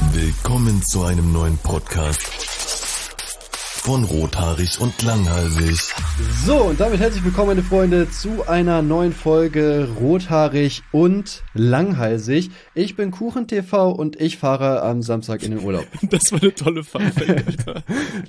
Willkommen zu einem neuen Podcast von Rothaarig und Langhalsig. So, und damit herzlich willkommen, meine Freunde, zu einer neuen Folge Rothaarig und Langhalsig. Ich bin KuchenTV und ich fahre am Samstag in den Urlaub. Das war eine tolle Funfact, Alter.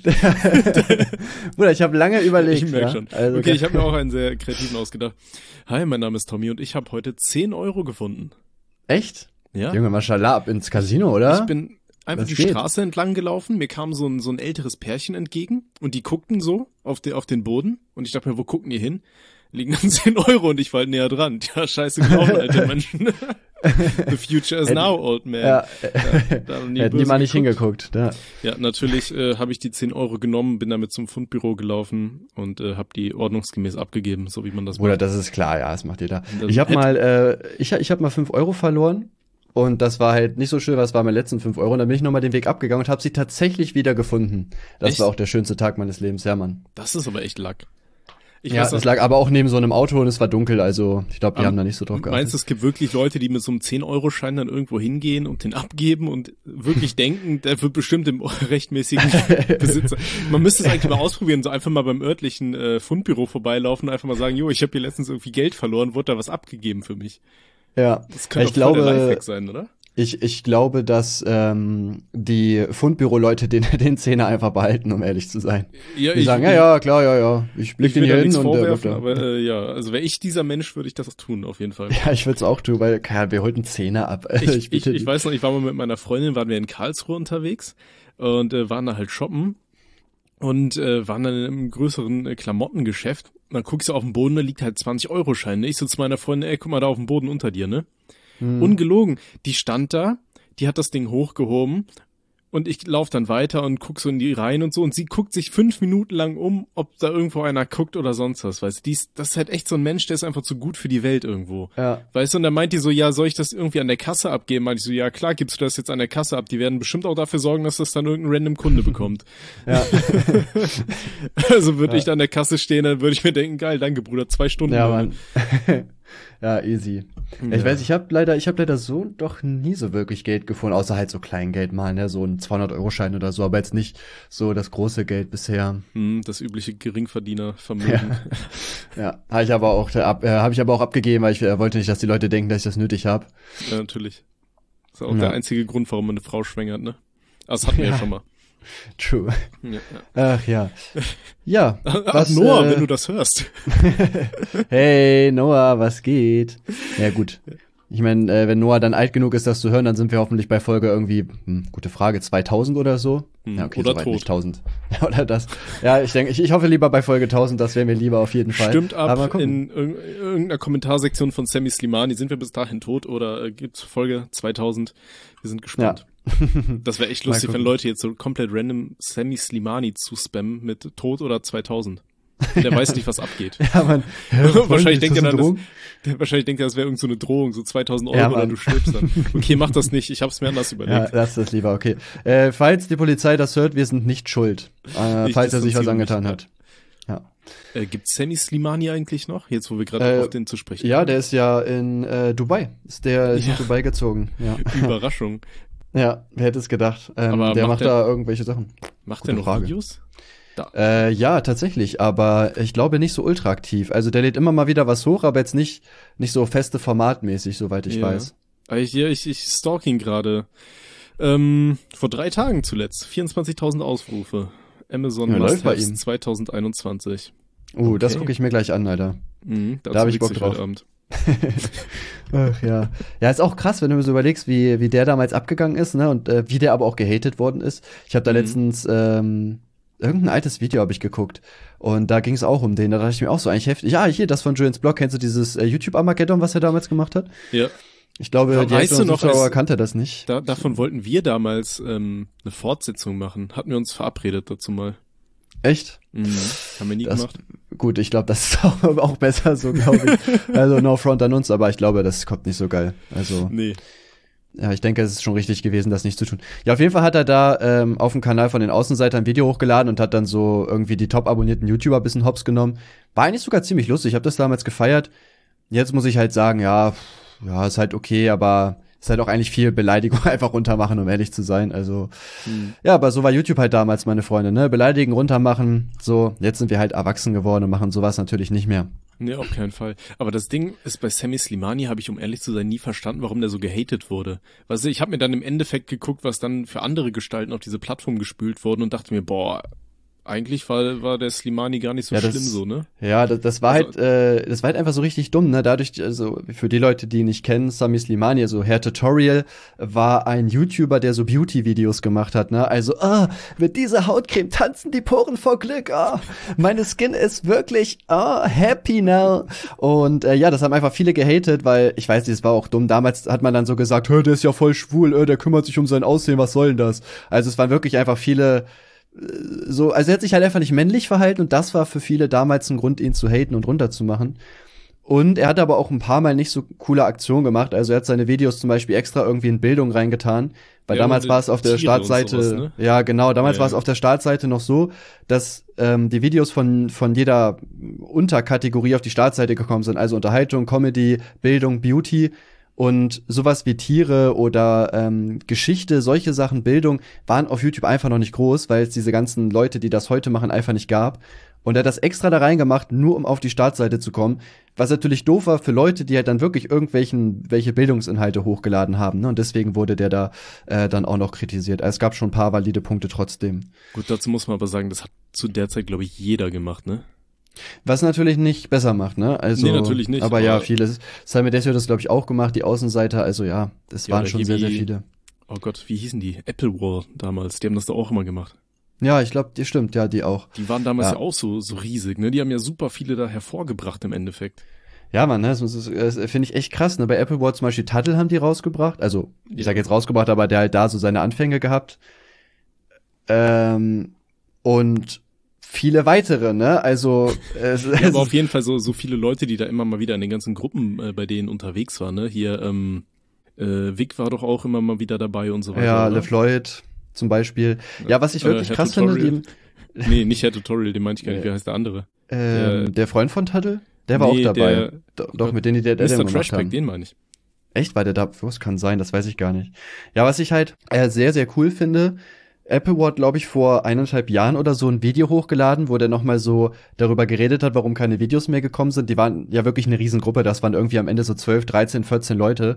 Bruder, ich habe lange überlegt. Ich merke schon. Also, okay, ich habe mir auch einen sehr kreativen ausgedacht. Hi, mein Name ist Tommy und ich habe heute 10 Euro gefunden. Echt? Ja. Junge, Maschallah, ab ins Casino, oder? Ich bin einfach die Straße entlang gelaufen, mir kam so ein älteres Pärchen entgegen und die guckten so auf den Boden und ich dachte mir, wo gucken die hin? Liegen dann 10 Euro und ich war halt näher dran. Ja, scheiße gelaufen, alte Menschen. The future is now, old man. Ja, hätten die mal nicht hingeguckt. Ja, natürlich habe ich die 10 Euro genommen, bin damit zum Fundbüro gelaufen und habe die ordnungsgemäß abgegeben, so wie man das macht. Bruder, das ist klar, ja, das macht jeder. Ich habe mal 5 Euro verloren. Und das war halt nicht so schön, was war meine letzten 5 Euro. Und dann bin ich nochmal den Weg abgegangen und habe sie tatsächlich wieder gefunden. Das war auch der schönste Tag meines Lebens, ja, Mann. Das ist aber echt Lack. Das lag aber auch neben so einem Auto und es war dunkel, also ich glaube, die haben da nicht so drauf geachtet. Meinst du, es gibt wirklich Leute, die mit so einem 10-Euro-Schein dann irgendwo hingehen und den abgeben und wirklich denken, der wird bestimmt im rechtmäßigen Besitzer. Man müsste es eigentlich mal ausprobieren, so einfach mal beim örtlichen Fundbüro vorbeilaufen und einfach mal sagen, jo, ich habe hier letztens irgendwie Geld verloren, wurde da was abgegeben für mich. Ja, das könnte der Lifehack sein, oder? Ich glaube, dass die Fundbüro-Leute den Zehner einfach behalten, um ehrlich zu sein. Ja, die sagen, klar, ich blick den hier hin und aber also wäre ich dieser Mensch, würde ich das tun, auf jeden Fall. Ja, ich würde es auch tun, weil wir holten Zehner ab. Ich weiß noch, ich war mal mit meiner Freundin, waren wir in Karlsruhe unterwegs und waren da halt shoppen und waren dann in einem größeren Klamottengeschäft. Und dann guckst du auf den Boden, da liegt halt 20-Euro-Schein. Ne? Ich so zu meiner Freundin, ey, guck mal da auf dem Boden unter dir, ne? Ungelogen. Die stand da, die hat das Ding hochgehoben und ich laufe dann weiter und guck so in die Reihen und so und sie guckt sich 5 Minuten lang um, ob da irgendwo einer guckt oder sonst was, weißt du. Das ist halt echt so ein Mensch, der ist einfach zu gut für die Welt irgendwo. Ja. Weißt du, und dann meint die so, ja, soll ich das irgendwie an der Kasse abgeben? Meinte ich so, ja klar, gibst du das jetzt an der Kasse ab. Die werden bestimmt auch dafür sorgen, dass das dann irgendein random Kunde bekommt. Ja. Also würde ich da an der Kasse stehen, dann würde ich mir denken, geil, danke Bruder, 2 Stunden. Ja, Mann. Ja, easy. Ja. Ich weiß, ich habe leider so doch nie so wirklich Geld gefunden, außer halt so Kleingeld mal, ne, so ein 200-Euro-Schein oder so, aber jetzt nicht so das große Geld bisher. Das übliche Geringverdienervermögen. Ja, habe ich aber auch abgegeben, weil ich wollte nicht, dass die Leute denken, dass ich das nötig habe. Ja, natürlich. Das ist auch der einzige Grund, warum man eine Frau schwängert, ne? Das hatten wir ja schon mal. True. Ja. Ach ja. Ja. Was, Noah, wenn du das hörst. Hey, Noah, was geht? Ja, gut. Ich meine, wenn Noah dann alt genug ist, das zu hören, dann sind wir hoffentlich bei Folge irgendwie, gute Frage, 2000 oder so. Ja, okay, oder soweit tot. Nicht 1000. Oder das. Ja, ich denke, ich hoffe lieber bei Folge 1000, das wäre mir lieber auf jeden Fall. Stimmt ab, in irgendeiner Kommentarsektion von Sammy Slimani, sind wir bis dahin tot oder gibt's Folge 2000? Wir sind gespannt. Ja. Das wäre echt lustig, wenn Leute jetzt so komplett random Sammy Slimani zuspammen mit tot oder 2000. Der weiß nicht, was abgeht. Ja, Mann. Wahrscheinlich denkt er dann, das wäre irgend so eine Drohung, so 2000 Euro oder du stirbst dann. Okay, mach das nicht, ich hab's mir anders überlegt. Ja, lass das lieber, okay. Falls die Polizei das hört, wir sind nicht schuld, falls er sich was angetan hat. Ja. Gibt's Sammy Slimani eigentlich noch? Jetzt, wo wir gerade auf den zu sprechen Ja, der ist ja in Dubai. Ist in Dubai gezogen. Ja. Überraschung. Ja, wer hätte es gedacht. Der macht da irgendwelche Sachen. Macht der noch Videos? Ja, tatsächlich, aber ich glaube nicht so ultra aktiv. Also der lädt immer mal wieder was hoch, aber jetzt nicht so feste formatmäßig, soweit ich weiß. Ich stalk ihn gerade. Vor 3 Tagen zuletzt. 24.000 Aufrufe. Amazon Must-Haves 2021. Okay. Das gucke ich mir gleich an, Alter. Da habe ich Bock drauf. Ach ja. Ja, ist auch krass, wenn du mir so überlegst, wie der damals abgegangen ist, ne, und wie der aber auch gehatet worden ist. Ich habe da letztens irgendein altes Video habe ich geguckt und da ging es auch um den. Da dachte ich mir auch so eigentlich heftig. Ja, hier, das von Julians Blog. Kennst du dieses YouTube-Armageddon, was er damals gemacht hat? Ja. Ich glaube, die Hälfte unserer Zuschauer kannte das nicht. Davon wollten wir damals eine Fortsetzung machen. Hatten wir uns verabredet dazu mal. Echt? Haben wir nie gemacht. Gut, ich glaube, das ist auch besser so, glaube ich. Also no front an uns, aber ich glaube, das kommt nicht so geil. Also nee. Ja, ich denke, es ist schon richtig gewesen, das nicht zu tun. Ja, auf jeden Fall hat er da auf dem Kanal von den Außenseitern ein Video hochgeladen und hat dann so irgendwie die top abonnierten YouTuber ein bisschen hops genommen. War eigentlich sogar ziemlich lustig. Ich habe das damals gefeiert. Jetzt muss ich halt sagen, ja, ist halt okay, aber ist halt auch eigentlich viel Beleidigung einfach runtermachen, um ehrlich zu sein. Also, ja, aber so war YouTube halt damals, meine Freunde, ne? Beleidigen, runtermachen, so. Jetzt sind wir halt erwachsen geworden und machen sowas natürlich nicht mehr. Nee, auf keinen Fall. Aber das Ding ist, bei Sammy Slimani habe ich, um ehrlich zu sein, nie verstanden, warum der so gehatet wurde. Weißt du, ich habe mir dann im Endeffekt geguckt, was dann für andere Gestalten auf diese Plattform gespült wurden und dachte mir, boah, eigentlich war der Slimani gar nicht so schlimm so, ne? Ja, das war halt, das war halt einfach so richtig dumm, ne? Dadurch, also für die Leute, die ihn nicht kennen, Sami Slimani, also Hair Tutorial, war ein YouTuber, der so Beauty-Videos gemacht hat, ne? Also, mit dieser Hautcreme tanzen die Poren vor Glück, meine Skin ist wirklich, happy now. Und ja, das haben einfach viele gehatet, weil, ich weiß nicht, es war auch dumm. Damals hat man dann so gesagt, der ist ja voll schwul, der kümmert sich um sein Aussehen, was soll denn das? Also es waren wirklich einfach viele also er hat sich halt einfach nicht männlich verhalten und das war für viele damals ein Grund, ihn zu haten und runterzumachen. Und er hat aber auch ein paar Mal nicht so coole Aktionen gemacht. Also er hat seine Videos zum Beispiel extra irgendwie in Bildung reingetan. Weil ja, damals war es auf der Startseite, sowas, ne? Ja genau, damals war es auf der Startseite noch so, dass die Videos von jeder Unterkategorie auf die Startseite gekommen sind. Also Unterhaltung, Comedy, Bildung, Beauty. Und sowas wie Tiere oder Geschichte, solche Sachen, Bildung, waren auf YouTube einfach noch nicht groß, weil es diese ganzen Leute, die das heute machen, einfach nicht gab. Und er hat das extra da reingemacht, nur um auf die Startseite zu kommen. Was natürlich doof war für Leute, die halt dann wirklich welche Bildungsinhalte hochgeladen haben. Ne? Und deswegen wurde der da dann auch noch kritisiert. Also es gab schon ein paar valide Punkte trotzdem. Gut, dazu muss man aber sagen, das hat zu der Zeit, glaube ich, jeder gemacht, ne? Was natürlich nicht besser macht, ne? Also, nee, natürlich nicht. Aber ja, viele. Simon Desio hat das, glaube ich, auch gemacht, die Außenseiter. Also ja, das waren schon sehr, sehr viele. Oh Gott, wie hießen die? Apple War damals. Die haben das da auch immer gemacht. Ja, ich glaube, die stimmt, ja, die auch. Die waren damals ja auch so riesig, ne? Die haben ja super viele da hervorgebracht im Endeffekt. Ja, Mann, ne, das finde ich echt krass, ne? Bei Apple War zum Beispiel Tuttle haben die rausgebracht. Also, ich sag jetzt rausgebracht, aber der halt da so seine Anfänge gehabt. Und viele weitere, ne? Also ja, aber auf jeden Fall so viele Leute, die da immer mal wieder in den ganzen Gruppen bei denen unterwegs waren, ne? Hier Vic war doch auch immer mal wieder dabei und so weiter. Ja, LeFloid zum Beispiel. Ja, was ich wirklich krass finde, nee, nicht Hair Tutorial, den meinte ich gar nicht. Wie heißt der andere? Der Freund von Tuttle? Der war auch dabei. Doch, mit denen die der Mr. Trashpack, den meine ich. Echt? War der da? Was kann sein? Das weiß ich gar nicht. Ja, was ich halt sehr, sehr cool finde, Apple hat, glaube ich, vor 1,5 Jahren oder so ein Video hochgeladen, wo der nochmal so darüber geredet hat, warum keine Videos mehr gekommen sind. Die waren ja wirklich eine Riesengruppe, das waren irgendwie am Ende so 12, 13, 14 Leute.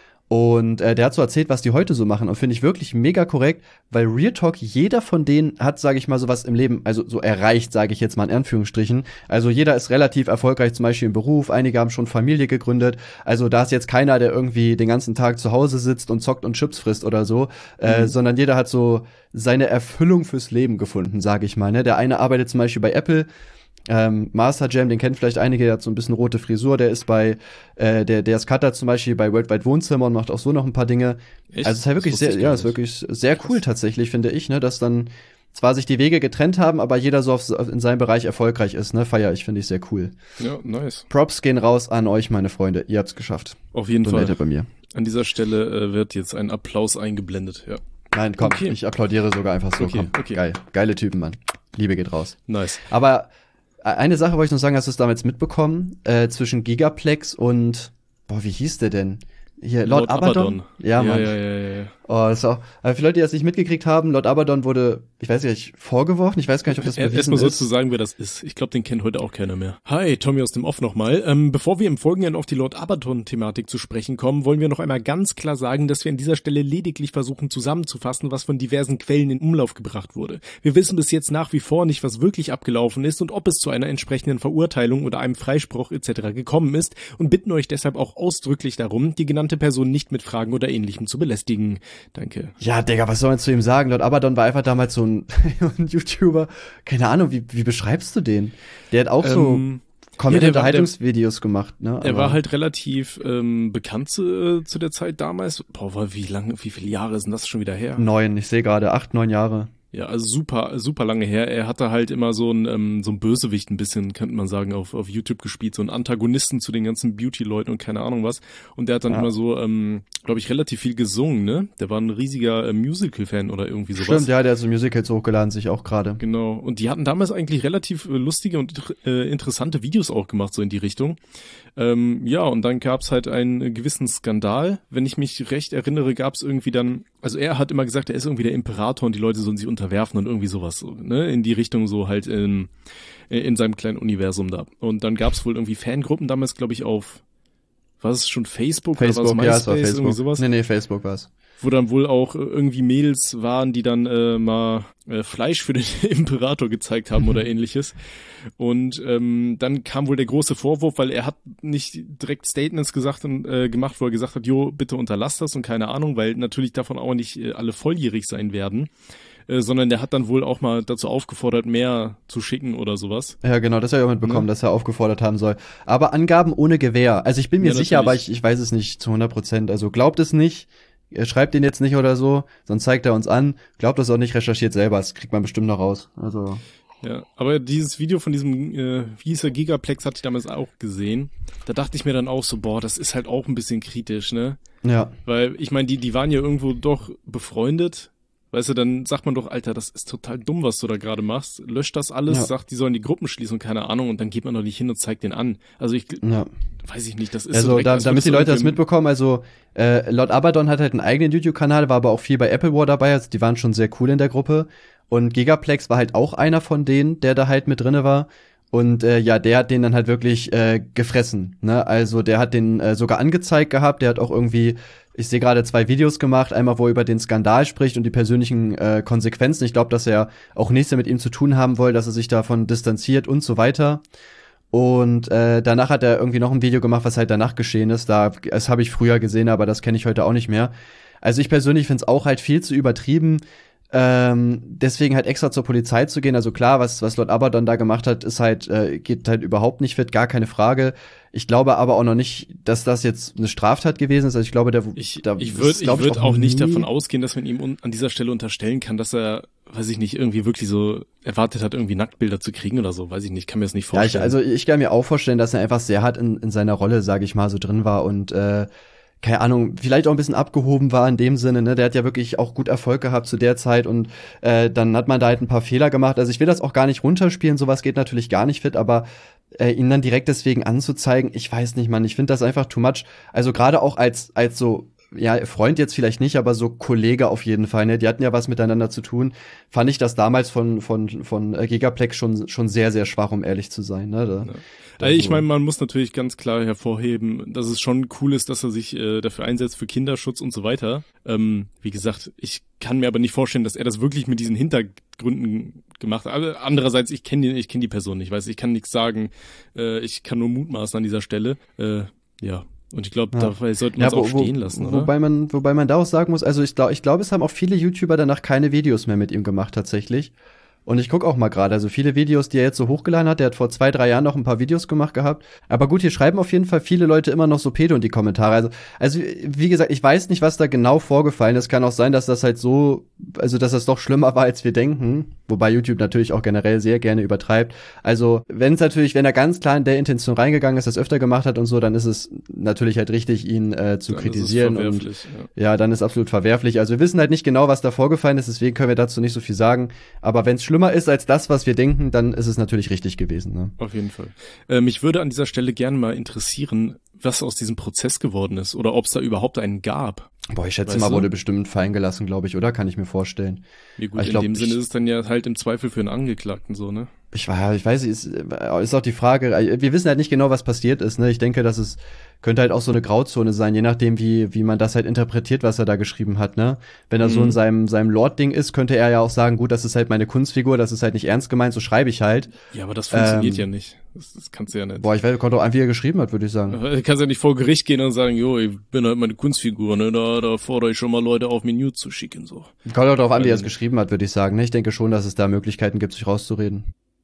Und der hat so erzählt, was die heute so machen und finde ich wirklich mega korrekt, weil Real Talk, jeder von denen hat, sage ich mal, sowas im Leben, also so erreicht, sage ich jetzt mal in Anführungsstrichen. Also jeder ist relativ erfolgreich, zum Beispiel im Beruf, einige haben schon Familie gegründet, also da ist jetzt keiner, der irgendwie den ganzen Tag zu Hause sitzt und zockt und Chips frisst oder so, sondern jeder hat so seine Erfüllung fürs Leben gefunden, sage ich mal. Ne? Der eine arbeitet zum Beispiel bei Apple, Master Jam, den kennen vielleicht einige, der hat so ein bisschen rote Frisur, der ist bei, der ist Cutter zum Beispiel bei Worldwide Wohnzimmer und macht auch so noch ein paar Dinge. Echt? Also es ist halt wirklich ist wirklich sehr cool tatsächlich, finde ich, ne, dass dann zwar sich die Wege getrennt haben, aber jeder so in seinem Bereich erfolgreich ist, ne, feier ich, finde ich sehr cool. Ja, nice. Props gehen raus an euch, meine Freunde, ihr habt's geschafft. Auf jeden Fall. Bei mir. An dieser Stelle wird jetzt ein Applaus eingeblendet, ja. Nein, komm, ich applaudiere sogar einfach so, komm. Geil, geile Typen, Mann. Liebe geht raus. Nice. Aber eine Sache wollte ich noch sagen, hast du es damals mitbekommen? Zwischen Gigaplex und, wie hieß der denn? Hier, Lord Abaddon? Ja, Mann. Ja. Oh, das ist auch, aber für Leute, die das nicht mitgekriegt haben, Lord Abaddon wurde, ich weiß nicht, vorgeworfen, ich weiß gar nicht, ob das bewiesen ist. Erstmal sollst du sagen, wer das ist. Ich glaube, den kennt heute auch keiner mehr. Hi, Tommy aus dem Off nochmal. Bevor wir im Folgenden auf die Lord Abaddon-Thematik zu sprechen kommen, wollen wir noch einmal ganz klar sagen, dass wir an dieser Stelle lediglich versuchen zusammenzufassen, was von diversen Quellen in Umlauf gebracht wurde. Wir wissen bis jetzt nach wie vor nicht, was wirklich abgelaufen ist und ob es zu einer entsprechenden Verurteilung oder einem Freispruch etc. gekommen ist und bitten euch deshalb auch ausdrücklich darum, die genannte Person nicht mit Fragen oder Ähnlichem zu belästigen. Danke. Ja, Digga, was soll man zu ihm sagen? Lord Abaddon war einfach damals so ein YouTuber. Keine Ahnung, wie beschreibst du den? Der hat auch so Comedy-Unterhaltungsvideos gemacht, ne? Er war halt relativ bekannt zu der Zeit damals. Boah, wie viele Jahre sind das schon wieder her? 9, ich sehe gerade, 8, 9 Jahre. Ja, also super, super lange her. Er hatte halt immer so ein Bösewicht ein bisschen, könnte man sagen, auf YouTube gespielt, so einen Antagonisten zu den ganzen Beauty-Leuten und keine Ahnung was. Und der hat dann immer so, glaube ich, relativ viel gesungen, ne? Der war ein riesiger Musical-Fan oder irgendwie sowas. Stimmt, ja, der hat so Musicals hochgeladen, sich auch gerade. Genau. Und die hatten damals eigentlich relativ lustige und interessante Videos auch gemacht, so in die Richtung. Ja, und dann gab's halt einen gewissen Skandal. Wenn ich mich recht erinnere, gab's irgendwie dann, also er hat immer gesagt, er ist irgendwie der Imperator und die Leute sollen sich unterwerfen und irgendwie sowas, ne, in die Richtung so halt in seinem kleinen Universum da. Und dann gab's wohl irgendwie Fangruppen damals, glaube ich, auf, war es schon Facebook oder war es MySpace, ja, es war Facebook. irgendwie sowas? Nee, Facebook war's. Wo dann wohl auch irgendwie Mädels waren, die dann mal Fleisch für den Imperator gezeigt haben oder ähnliches. Und dann kam wohl der große Vorwurf, weil er hat nicht direkt Statements gesagt und gemacht, wo er gesagt hat, jo, bitte unterlass das und keine Ahnung, weil natürlich davon auch nicht alle volljährig sein werden. Sondern der hat dann wohl auch mal dazu aufgefordert, mehr zu schicken oder sowas. Ja, genau, das habe ich auch mitbekommen, dass er aufgefordert haben soll. Aber Angaben ohne Gewähr. Also ich bin mir sicher, aber ich weiß es nicht zu 100%. Also glaubt es nicht. Er schreibt ihn jetzt nicht oder so, sonst zeigt er uns an. Glaubt das auch nicht, recherchiert selber. Das kriegt man bestimmt noch raus. Also. Ja, aber dieses Video von diesem, wie hieß der, Gigaplex, hatte ich damals auch gesehen. Da dachte ich mir dann auch so, boah, das ist halt auch ein bisschen kritisch, ne? Ja. Weil, ich meine, die waren ja irgendwo doch befreundet. Weißt du, dann sagt man doch, Alter, das ist total dumm, was du da gerade machst. Löscht das alles, sagt, die sollen die Gruppen schließen und keine Ahnung, und dann geht man doch nicht hin und zeigt den an. Also weiß ich nicht, das ist also so direkt, damit die Leute das mitbekommen, also Lord Abaddon hat halt einen eigenen YouTube-Kanal, war aber auch viel bei Apple War dabei, also die waren schon sehr cool in der Gruppe. Und Gigaplex war halt auch einer von denen, der da halt mit drinne war. Und ja, der hat den dann halt wirklich gefressen, ne? Also der hat den sogar angezeigt gehabt, der hat auch irgendwie, ich sehe gerade 2 Videos gemacht, einmal wo er über den Skandal spricht und die persönlichen Konsequenzen. Ich glaube, dass er auch nichts mehr mit ihm zu tun haben will, dass er sich davon distanziert und so weiter. Und danach hat er irgendwie noch ein Video gemacht, was halt danach geschehen ist. Das habe ich früher gesehen, aber das kenne ich heute auch nicht mehr. Also ich persönlich finde es auch halt viel zu übertrieben. Deswegen halt extra zur Polizei zu gehen, also klar, was Lord Abaddon da gemacht hat, ist halt, geht halt überhaupt nicht fit, gar keine Frage. Ich glaube aber auch noch nicht, dass das jetzt eine Straftat gewesen ist, also ich glaube, ich würde auch nicht davon ausgehen, dass man ihm an dieser Stelle unterstellen kann, dass er, weiß ich nicht, irgendwie wirklich so erwartet hat, irgendwie Nacktbilder zu kriegen oder so, weiß ich nicht, kann mir das nicht vorstellen. Ja, ich kann mir auch vorstellen, dass er einfach sehr hart in seiner Rolle, sage ich mal, so drin war und keine Ahnung, vielleicht auch ein bisschen abgehoben war in dem Sinne, ne, der hat ja wirklich auch gut Erfolg gehabt zu der Zeit und dann hat man da halt ein paar Fehler gemacht, also ich will das auch gar nicht runterspielen, sowas geht natürlich gar nicht fit, aber ihn dann direkt deswegen anzuzeigen, ich weiß nicht, Mann, ich finde das einfach too much, also gerade auch als so, ja, Freund jetzt vielleicht nicht, aber so Kollege auf jeden Fall, ne, die hatten ja was miteinander zu tun, fand ich das damals von Gigaplex schon sehr, sehr schwach, um ehrlich zu sein, ne, Ich meine, man muss natürlich ganz klar hervorheben, dass es schon cool ist, dass er sich dafür einsetzt für Kinderschutz und so weiter. Wie gesagt, ich kann mir aber nicht vorstellen, dass er das wirklich mit diesen Hintergründen gemacht hat. Aber andererseits, ich kenne die Person nicht, ich kann nichts sagen. Ich kann nur mutmaßen an dieser Stelle. Ja. Und ich glaube, dabei sollte man es auch stehen lassen, oder? Wobei man da auch sagen muss, also ich glaube, es haben auch viele YouTuber danach keine Videos mehr mit ihm gemacht, tatsächlich. Und ich gucke auch mal gerade, also viele Videos, die er jetzt so hochgeladen hat, der hat vor 2-3 Jahren noch ein paar Videos gemacht gehabt. Aber gut, hier schreiben auf jeden Fall viele Leute immer noch so Pedo in die Kommentare. Also wie gesagt, ich weiß nicht, was da genau vorgefallen ist. Kann auch sein, dass das halt so, also dass das doch schlimmer war, als wir denken. Wobei YouTube natürlich auch generell sehr gerne übertreibt. Also wenn er ganz klar in der Intention reingegangen ist, das öfter gemacht hat und so, dann ist es natürlich halt richtig, ihn zu dann kritisieren. Und ja, dann ist absolut verwerflich. Also wir wissen halt nicht genau, was da vorgefallen ist, deswegen können wir dazu nicht so viel sagen. Aber wenn es schlimmer ist als das, was wir denken, dann ist es natürlich richtig gewesen. Ne? Auf jeden Fall. Mich würde an dieser Stelle gerne mal interessieren, was aus diesem Prozess geworden ist oder ob es da überhaupt einen gab. Boah, ich schätze mal, wurde bestimmt fallen gelassen, glaube ich, oder? Kann ich mir vorstellen. Ja gut, in dem Sinne ist es dann ja halt im Zweifel für einen Angeklagten so, ne? Ich weiß nicht, ist auch die Frage, wir wissen halt nicht genau, was passiert ist, ne? Ich denke, dass es könnte halt auch so eine Grauzone sein, je nachdem, wie man das halt interpretiert, was er da geschrieben hat, ne? Wenn er so in seinem Lord-Ding ist, könnte er ja auch sagen, gut, das ist halt meine Kunstfigur, das ist halt nicht ernst gemeint, so schreibe ich halt. Ja, aber das funktioniert ja nicht. Das kannst du ja nicht. Boah, ich weiß, kommt auch an, wie er geschrieben hat, würde ich sagen. Du kannst ja nicht vor Gericht gehen und sagen, jo, ich bin halt meine Kunstfigur, ne? Da fordere ich schon mal Leute auf, mir News zu schicken, so. Kommt auch darauf an, wie er es geschrieben hat, würde ich sagen, ne? Ich denke schon, dass es da Möglichkeiten gibt, sich rauszureden.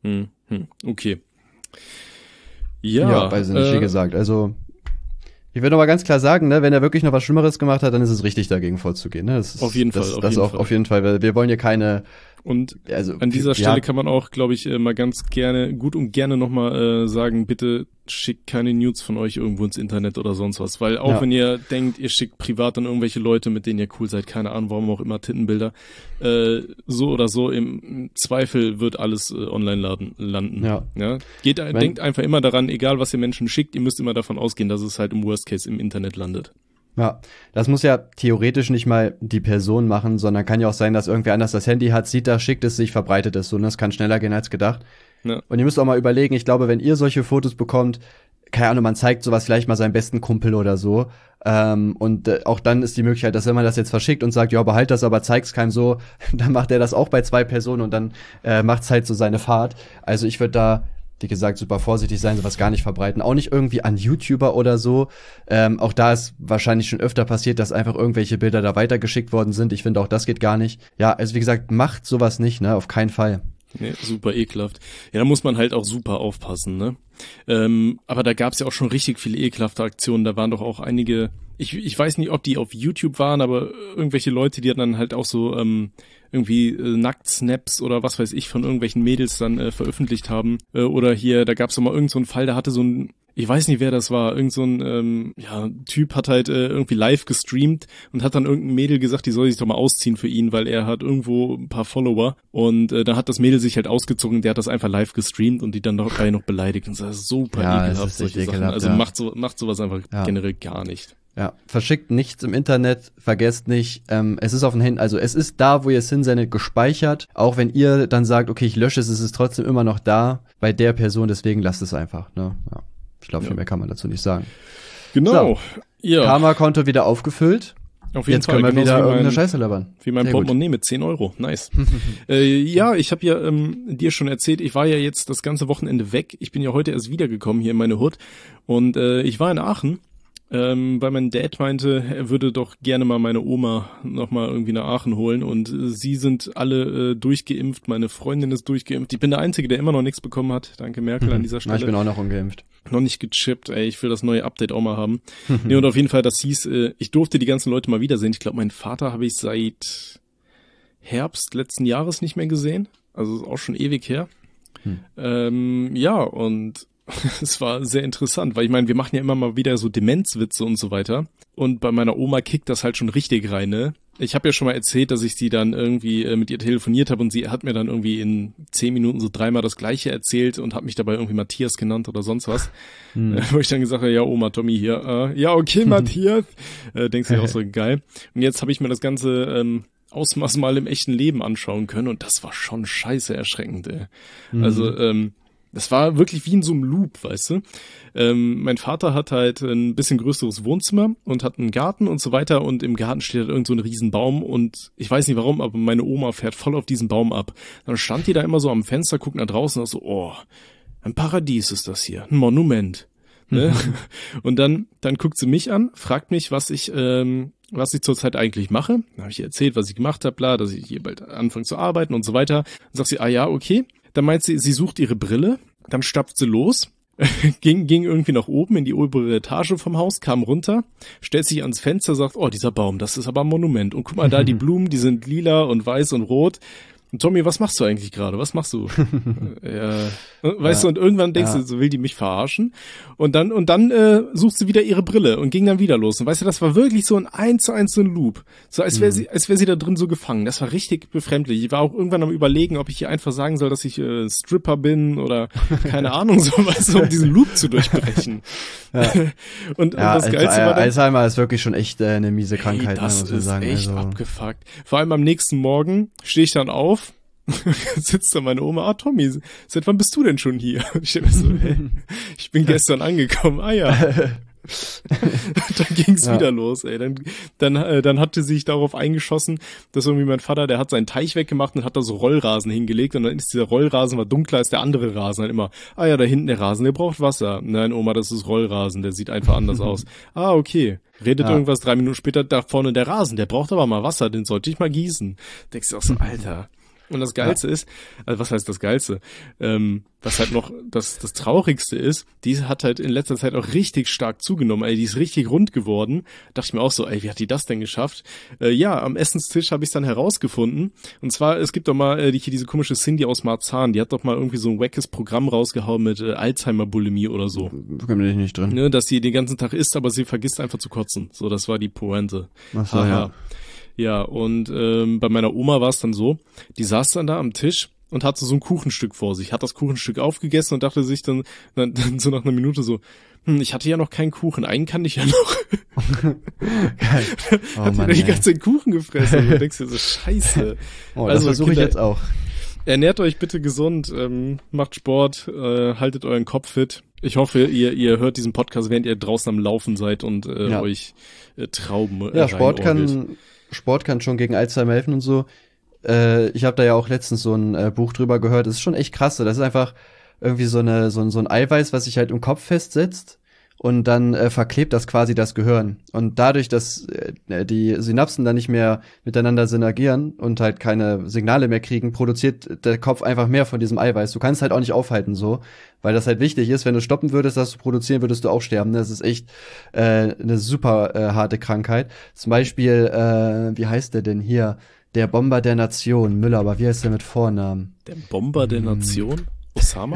Okay. Ja, weiß ich nicht, wie gesagt, also ich würde aber ganz klar sagen, ne, wenn er wirklich noch was Schlimmeres gemacht hat, dann ist es richtig, dagegen vorzugehen. Ne? Das ist, auf jeden Fall. Auf jeden Fall, weil wir wollen hier keine Und Also, an dieser Stelle ja, kann man auch, glaube ich, mal ganz gut und gerne nochmal sagen, bitte schickt keine Nudes von euch irgendwo ins Internet oder sonst was. Weil auch wenn ihr denkt, ihr schickt privat an irgendwelche Leute, mit denen ihr cool seid, keine Ahnung, warum auch immer, Tittenbilder, so oder so, im Zweifel wird alles online landen. Ja. Denkt einfach immer daran, egal was ihr Menschen schickt, ihr müsst immer davon ausgehen, dass es halt im Worst Case im Internet landet. Ja, das muss ja theoretisch nicht mal die Person machen, sondern kann ja auch sein, dass irgendwer anders das Handy hat, sieht das, schickt es sich, verbreitet es so, und das kann schneller gehen als gedacht. Ja. Und ihr müsst auch mal überlegen, ich glaube, wenn ihr solche Fotos bekommt, keine Ahnung, man zeigt sowas vielleicht mal seinem besten Kumpel oder so, auch dann ist die Möglichkeit, dass wenn man das jetzt verschickt und sagt, ja, behalt das, aber zeig's keinem so, dann macht er das auch bei 2 Personen und dann macht's halt so seine Fahrt. Also ich würde da, wie gesagt, super vorsichtig sein, sowas gar nicht verbreiten. Auch nicht irgendwie an YouTuber oder so. Auch da ist wahrscheinlich schon öfter passiert, dass einfach irgendwelche Bilder da weitergeschickt worden sind. Ich finde, auch das geht gar nicht. Ja, also wie gesagt, macht sowas nicht, ne? Auf keinen Fall. Nee, super ekelhaft. Ja, da muss man halt auch super aufpassen, ne? Aber da gab's ja auch schon richtig viele ekelhafte Aktionen. Da waren doch auch einige, ich weiß nicht, ob die auf YouTube waren, aber irgendwelche Leute, die dann halt auch so irgendwie Nackt-Snaps oder was weiß ich von irgendwelchen Mädels dann veröffentlicht haben. Oder hier, da gab's doch mal irgend so einen Fall, da hatte so ein, ich weiß nicht, wer das war, irgend so ein Typ hat halt irgendwie live gestreamt und hat dann irgendein Mädel gesagt, die soll sich doch mal ausziehen für ihn, weil er hat irgendwo ein paar Follower, und dann hat das Mädel sich halt ausgezogen, der hat das einfach live gestreamt und die dann dabei noch beleidigt, und das ist super ekelhaft, solche Sachen. Also macht sowas einfach generell gar nicht. Ja, verschickt nichts im Internet, vergesst nicht, es ist auf dem Handy, also es ist da, wo ihr es hinsendet, gespeichert. Auch wenn ihr dann sagt, okay, ich lösche es, ist es trotzdem immer noch da bei der Person, deswegen lasst es einfach, ne? Ja. Ich glaube, viel mehr kann man dazu nicht sagen. Genau. So, ja. Karma-Konto wieder aufgefüllt. Auf jeden Jetzt Fall. können wir wieder irgendeine Scheiße labern. Wie mein Portemonnaie mit 10 Euro. Nice. Ja, ich habe ja dir schon erzählt, ich war ja jetzt das ganze Wochenende weg. Ich bin ja heute erst wiedergekommen hier in meine Hut. Und ich war in Aachen, weil mein Dad meinte, er würde doch gerne mal meine Oma nochmal irgendwie nach Aachen holen. Und sie sind alle durchgeimpft. Meine Freundin ist durchgeimpft. Ich bin der Einzige, der immer noch nichts bekommen hat. Danke, Merkel, an dieser Stelle. Ich bin auch noch ungeimpft. Noch nicht gechippt, ey, ich will das neue Update auch mal haben. Nee, und auf jeden Fall, das hieß, ich durfte die ganzen Leute mal wiedersehen. Ich glaube, meinen Vater habe ich seit Herbst letzten Jahres nicht mehr gesehen. Also ist auch schon ewig her. Ja, und es war sehr interessant, weil ich meine, wir machen ja immer mal wieder so Demenzwitze und so weiter. Und bei meiner Oma kickt das halt schon richtig rein, ne? Ich habe ja schon mal erzählt, dass ich sie dann irgendwie mit ihr telefoniert habe, und sie hat mir dann irgendwie in 10 Minuten so 3-mal das Gleiche erzählt und hat mich dabei irgendwie Matthias genannt oder sonst was. Wo ich dann gesagt habe, ja, Oma, Tommy hier. Ja, okay, Matthias. Denkst du dir auch so, geil. Und jetzt habe ich mir das ganze Ausmaß mal im echten Leben anschauen können, und das war schon scheiße erschreckend, ey. Also, das war wirklich wie in so einem Loop, weißt du. Mein Vater hat halt ein bisschen größeres Wohnzimmer und hat einen Garten und so weiter, und im Garten steht halt irgend so ein Riesenbaum, und ich weiß nicht warum, aber meine Oma fährt voll auf diesen Baum ab. Dann stand die da immer so am Fenster, guckt nach draußen und so, oh, ein Paradies ist das hier, ein Monument. Ne? Und dann guckt sie mich an, fragt mich, was ich zurzeit eigentlich mache. Dann habe ich ihr erzählt, was ich gemacht habe, bla, dass ich hier bald anfange zu arbeiten und so weiter. Dann sagt sie, ah ja, okay. Dann meint sie, sie sucht ihre Brille, dann stapft sie los, ging irgendwie nach oben in die obere Etage vom Haus, kam runter, stellt sich ans Fenster, sagt, oh, dieser Baum, das ist aber ein Monument. Und guck mal da, die Blumen, die sind lila und weiß und rot. Und Tommy, was machst du eigentlich gerade? Was machst du? Ja, weißt du, und irgendwann denkst du, so will die mich verarschen. Und dann sucht sie wieder ihre Brille und ging dann wieder los. Und weißt du, das war wirklich so ein 1:1 so ein Loop. So als wäre sie da drin so gefangen. Das war richtig befremdlich. Ich war auch irgendwann am Überlegen, ob ich ihr einfach sagen soll, dass ich Stripper bin oder keine Ahnung, so was, um diesen Loop zu durchbrechen. Ja. Und das Geilste war dann, Alzheimer ist wirklich schon echt eine miese Krankheit, das muss man ist sagen. echt abgefuckt. Vor allem am nächsten Morgen stehe ich dann auf, sitzt da meine Oma, ah Tommy, seit wann bist du denn schon hier? Ich denke mir so, hey, ich bin gestern angekommen, ah ja. Dann ging's wieder los, ey. Dann hatte sich darauf eingeschossen, dass irgendwie mein Vater, der hat seinen Teich weggemacht und hat da so Rollrasen hingelegt, und dann ist dieser Rollrasen war dunkler als der andere Rasen. Dann immer, ah ja, da hinten der Rasen, der braucht Wasser. Nein, Oma, das ist Rollrasen, der sieht einfach anders aus. Ah, okay. Redet irgendwas 3 Minuten später, da vorne der Rasen, der braucht aber mal Wasser, den sollte ich mal gießen. Denkst du auch so, Alter. Und das Geilste ist, also was heißt das Geilste? Was halt noch das Traurigste ist, die hat halt in letzter Zeit auch richtig stark zugenommen. Ey, die ist richtig rund geworden. Dachte ich mir auch so, ey, wie hat die das denn geschafft? Ja, am Essenstisch habe ich es dann herausgefunden. Und zwar, es gibt doch mal diese komische Cindy aus Marzahn, die hat doch mal irgendwie so ein wackes Programm rausgehauen mit Alzheimer-Bulimie oder so. Bin ich nicht drin. Ne, dass sie den ganzen Tag isst, aber sie vergisst einfach zu kotzen. So, das war die Pointe. Ach so, ja. Ja, und bei meiner Oma war es dann so, die saß dann da am Tisch und hatte so ein Kuchenstück vor sich, hat das Kuchenstück aufgegessen und dachte sich dann so nach einer Minute so, ich hatte ja noch keinen Kuchen, einen kann ich ja noch. Geil. Oh, hat Mann, die ganze Zeit Kuchen gefressen und du denkst dir so, scheiße. Oh, das versuche ich jetzt auch. Ernährt euch bitte gesund, macht Sport, haltet euren Kopf fit. Ich hoffe, ihr hört diesen Podcast, während ihr draußen am Laufen seid und euch Trauben Ja, Sport kann schon gegen Alzheimer helfen und so. Ich habe da ja auch letztens so ein Buch drüber gehört. Das ist schon echt krass. Das ist einfach irgendwie so ein Eiweiß, was sich halt im Kopf festsetzt und dann verklebt das quasi das Gehirn. Und dadurch, dass die Synapsen dann nicht mehr miteinander synergieren und halt keine Signale mehr kriegen, produziert der Kopf einfach mehr von diesem Eiweiß. Du kannst halt auch nicht aufhalten so, weil das halt wichtig ist. Wenn du stoppen würdest, das zu produzieren, würdest du auch sterben. Das ist echt eine super harte Krankheit. Zum Beispiel, wie heißt der denn hier? Der Bomber der Nation, Müller, aber wie heißt der mit Vornamen? Der Bomber der Nation? Osama?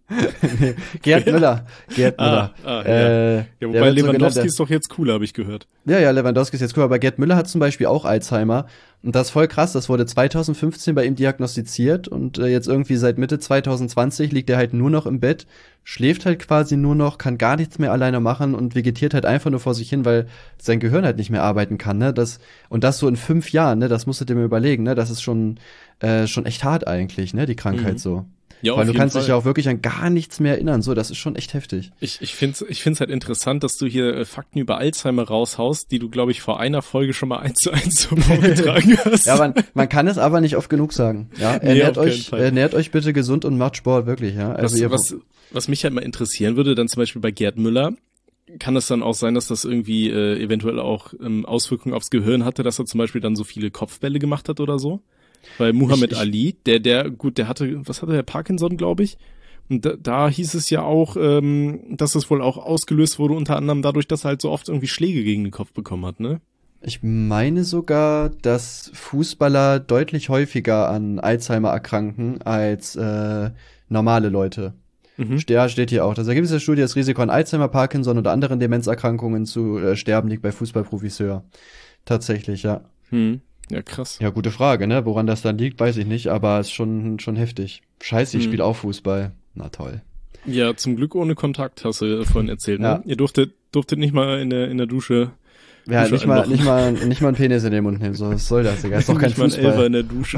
Nee, Gerd Müller. Ja. Ja, wobei Lewandowski ist doch jetzt cooler, habe ich gehört. Ja, Lewandowski ist jetzt cool, aber Gerd Müller hat zum Beispiel auch Alzheimer. Und das ist voll krass, das wurde 2015 bei ihm diagnostiziert und jetzt irgendwie seit Mitte 2020 liegt er halt nur noch im Bett, schläft halt quasi nur noch, kann gar nichts mehr alleine machen und vegetiert halt einfach nur vor sich hin, weil sein Gehirn halt nicht mehr arbeiten kann, ne? Das so in 5 Jahren, ne? Das musst du dir mal überlegen, ne? Das ist schon echt hart eigentlich, ne? Die Krankheit so. Ja, weil du kannst dich ja auch wirklich an gar nichts mehr erinnern, so, das ist schon echt heftig. Ich find's halt interessant, dass du hier Fakten über Alzheimer raushaust, die du, glaube ich, vor einer Folge schon mal 1:1 so vorgetragen hast. Ja, man kann es aber nicht oft genug sagen. Ja, ernährt euch bitte gesund und macht Sport, wirklich, ja. Also was mich halt mal interessieren würde, dann zum Beispiel bei Gerd Müller, kann es dann auch sein, dass das irgendwie eventuell auch Auswirkungen aufs Gehirn hatte, dass er zum Beispiel dann so viele Kopfbälle gemacht hat oder so? Weil Muhammad Ali, der hatte, was hatte der, Parkinson, glaube ich? Und da hieß es ja auch, dass es wohl auch ausgelöst wurde, unter anderem dadurch, dass er halt so oft irgendwie Schläge gegen den Kopf bekommen hat, ne? Ich meine sogar, dass Fußballer deutlich häufiger an Alzheimer erkranken als normale Leute. Ja, steht hier auch. Das Ergebnis der Studie, das Risiko an Alzheimer, Parkinson oder anderen Demenzerkrankungen zu sterben liegt bei Fußballprofis höher. Tatsächlich, ja. Ja, krass. Ja, gute Frage, ne? Woran das dann liegt, weiß ich nicht, aber ist schon heftig. Scheiße, ich spiele auch Fußball. Na toll. Ja, zum Glück ohne Kontakt, hast du vorhin erzählt, ne? Ja. Ihr durftet nicht mal in der Dusche. Ja, nicht mal einen Penis in den Mund nehmen, so, was soll das, Digga? Ist doch kein nicht Fußball. Nicht mal ein Elfer in der Dusche.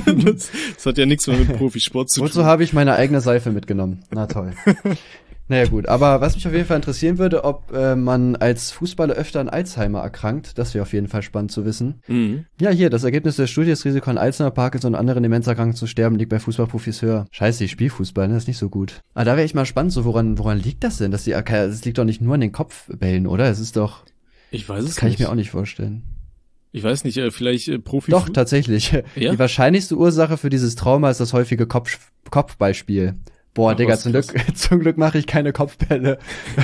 das hat ja nichts mehr mit Profisport zu tun. Wozu habe ich meine eigene Seife mitgenommen? Na toll. Naja gut, aber was mich auf jeden Fall interessieren würde, ob man als Fußballer öfter an Alzheimer erkrankt, das wäre auf jeden Fall spannend zu wissen. Ja, hier, das Ergebnis der Studie, das Risiko an Alzheimer, Parkinson und anderen Demenzerkrankungen zu sterben, liegt bei Fußballprofis höher. Scheiße, ich spiele Fußball, ne, das ist nicht so gut. Aber da wäre ich mal spannend, so woran liegt das denn? Das liegt doch nicht nur an den Kopfbällen, oder? Es ist doch... Ich weiß es nicht. Das kann ich mir auch nicht vorstellen. Ich weiß nicht, vielleicht Profi... Doch, tatsächlich. Ja? Die wahrscheinlichste Ursache für dieses Trauma ist das häufige Kopfballspiel. Boah, Digga, zum Glück mache ich keine Kopfbälle.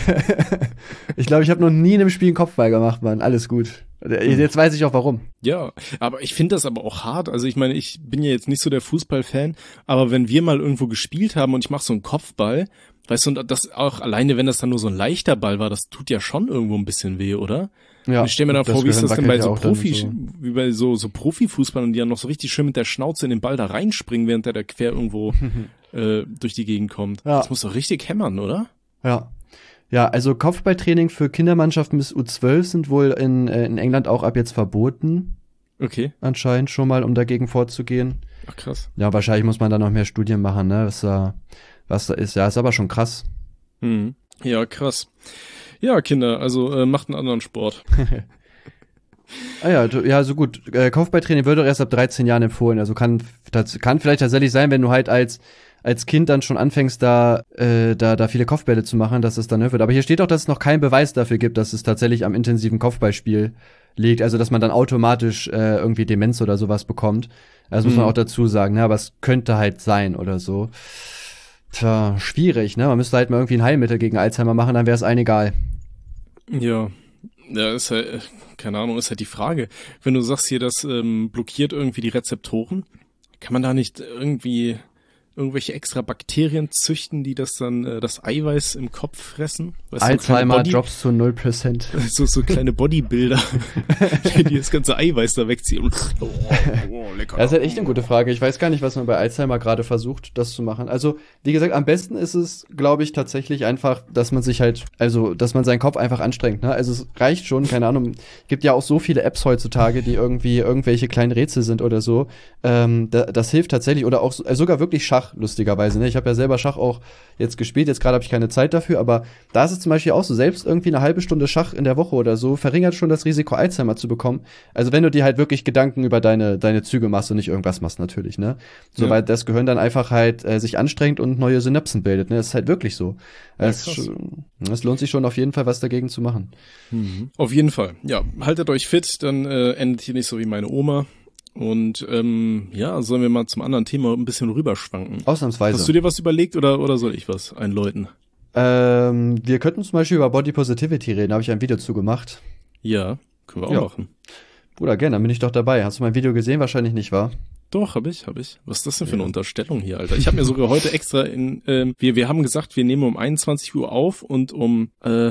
Ich glaube, ich habe noch nie in einem Spiel einen Kopfball gemacht, Mann. Alles gut. Jetzt weiß ich auch warum. Ja, aber ich finde das aber auch hart. Also ich meine, ich bin ja jetzt nicht so der Fußballfan, aber wenn wir mal irgendwo gespielt haben und ich mache so einen Kopfball, weißt du, und das auch alleine, wenn das dann nur so ein leichter Ball war, das tut ja schon irgendwo ein bisschen weh, oder? Ja. Und ich stelle mir da vor, wie ist das denn bei so wie bei so Profifußballern, die ja noch so richtig schön mit der Schnauze in den Ball da reinspringen, während der da quer irgendwo durch die Gegend kommt. Ja. Das muss doch richtig hämmern, oder? Ja. Ja, also Kopfballtraining für Kindermannschaften bis U12 sind wohl in England auch ab jetzt verboten. Okay. Anscheinend schon mal, um dagegen vorzugehen. Ach, krass. Ja, wahrscheinlich muss man da noch mehr Studien machen, ne, was da ist. Ja, ist aber schon krass. Ja, krass. Ja, Kinder, also macht einen anderen Sport. Ja, so gut. Kopfballtraining wird doch erst ab 13 Jahren empfohlen. Also kann vielleicht tatsächlich sein, wenn du halt als Kind dann schon anfängst, da viele Kopfbälle zu machen, dass es dann wird. Aber hier steht auch, dass es noch keinen Beweis dafür gibt, dass es tatsächlich am intensiven Kopfballspiel liegt, also dass man dann automatisch irgendwie Demenz oder sowas bekommt. Das muss man auch dazu sagen, ne? Aber es könnte halt sein oder so. Tja, schwierig, ne? Man müsste halt mal irgendwie ein Heilmittel gegen Alzheimer machen, dann wäre es allen egal. Ja. Ja, ist halt, keine Ahnung, ist halt die Frage. Wenn du sagst hier, das blockiert irgendwie die Rezeptoren, kann man da nicht irgendwie irgendwelche extra Bakterien züchten, die das dann, das Eiweiß im Kopf fressen? Weißt du, Alzheimer drops zu 0%. So kleine Bodybuilder, die das ganze Eiweiß da wegziehen. Oh, lecker. Das ist halt echt eine gute Frage. Ich weiß gar nicht, was man bei Alzheimer gerade versucht, das zu machen. Also, wie gesagt, am besten ist es, glaube ich, tatsächlich einfach, dass man sich halt, also, dass man seinen Kopf einfach anstrengt, ne? Also, es reicht schon, keine Ahnung, gibt ja auch so viele Apps heutzutage, die irgendwie irgendwelche kleinen Rätsel sind oder so. Das hilft tatsächlich, oder auch sogar wirklich Schach, lustigerweise, ne? Ich habe ja selber Schach auch jetzt gespielt, jetzt gerade habe ich keine Zeit dafür, aber da ist es zum Beispiel auch so, selbst irgendwie eine halbe Stunde Schach in der Woche oder so, verringert schon das Risiko, Alzheimer zu bekommen. Also wenn du dir halt wirklich Gedanken über deine Züge machst und nicht irgendwas machst, natürlich, ne? So, weil das Gehirn dann einfach halt sich anstrengt und neue Synapsen bildet, ne? Das ist halt wirklich so. Es lohnt sich schon auf jeden Fall, was dagegen zu machen. Auf jeden Fall. Ja, haltet euch fit, dann endet ihr nicht so wie meine Oma. Und sollen wir mal zum anderen Thema ein bisschen rüberschwanken. Ausnahmsweise. Hast du dir was überlegt oder soll ich was einläuten? Wir könnten zum Beispiel über Body Positivity reden, habe ich ein Video zu gemacht. Ja, können wir auch machen. Bruder, gerne, dann bin ich doch dabei. Hast du mein Video gesehen? Wahrscheinlich nicht, wahr? Doch, hab ich. Was ist das denn für eine Unterstellung hier, Alter? Ich habe mir sogar heute extra wir haben gesagt, wir nehmen um 21 Uhr auf und um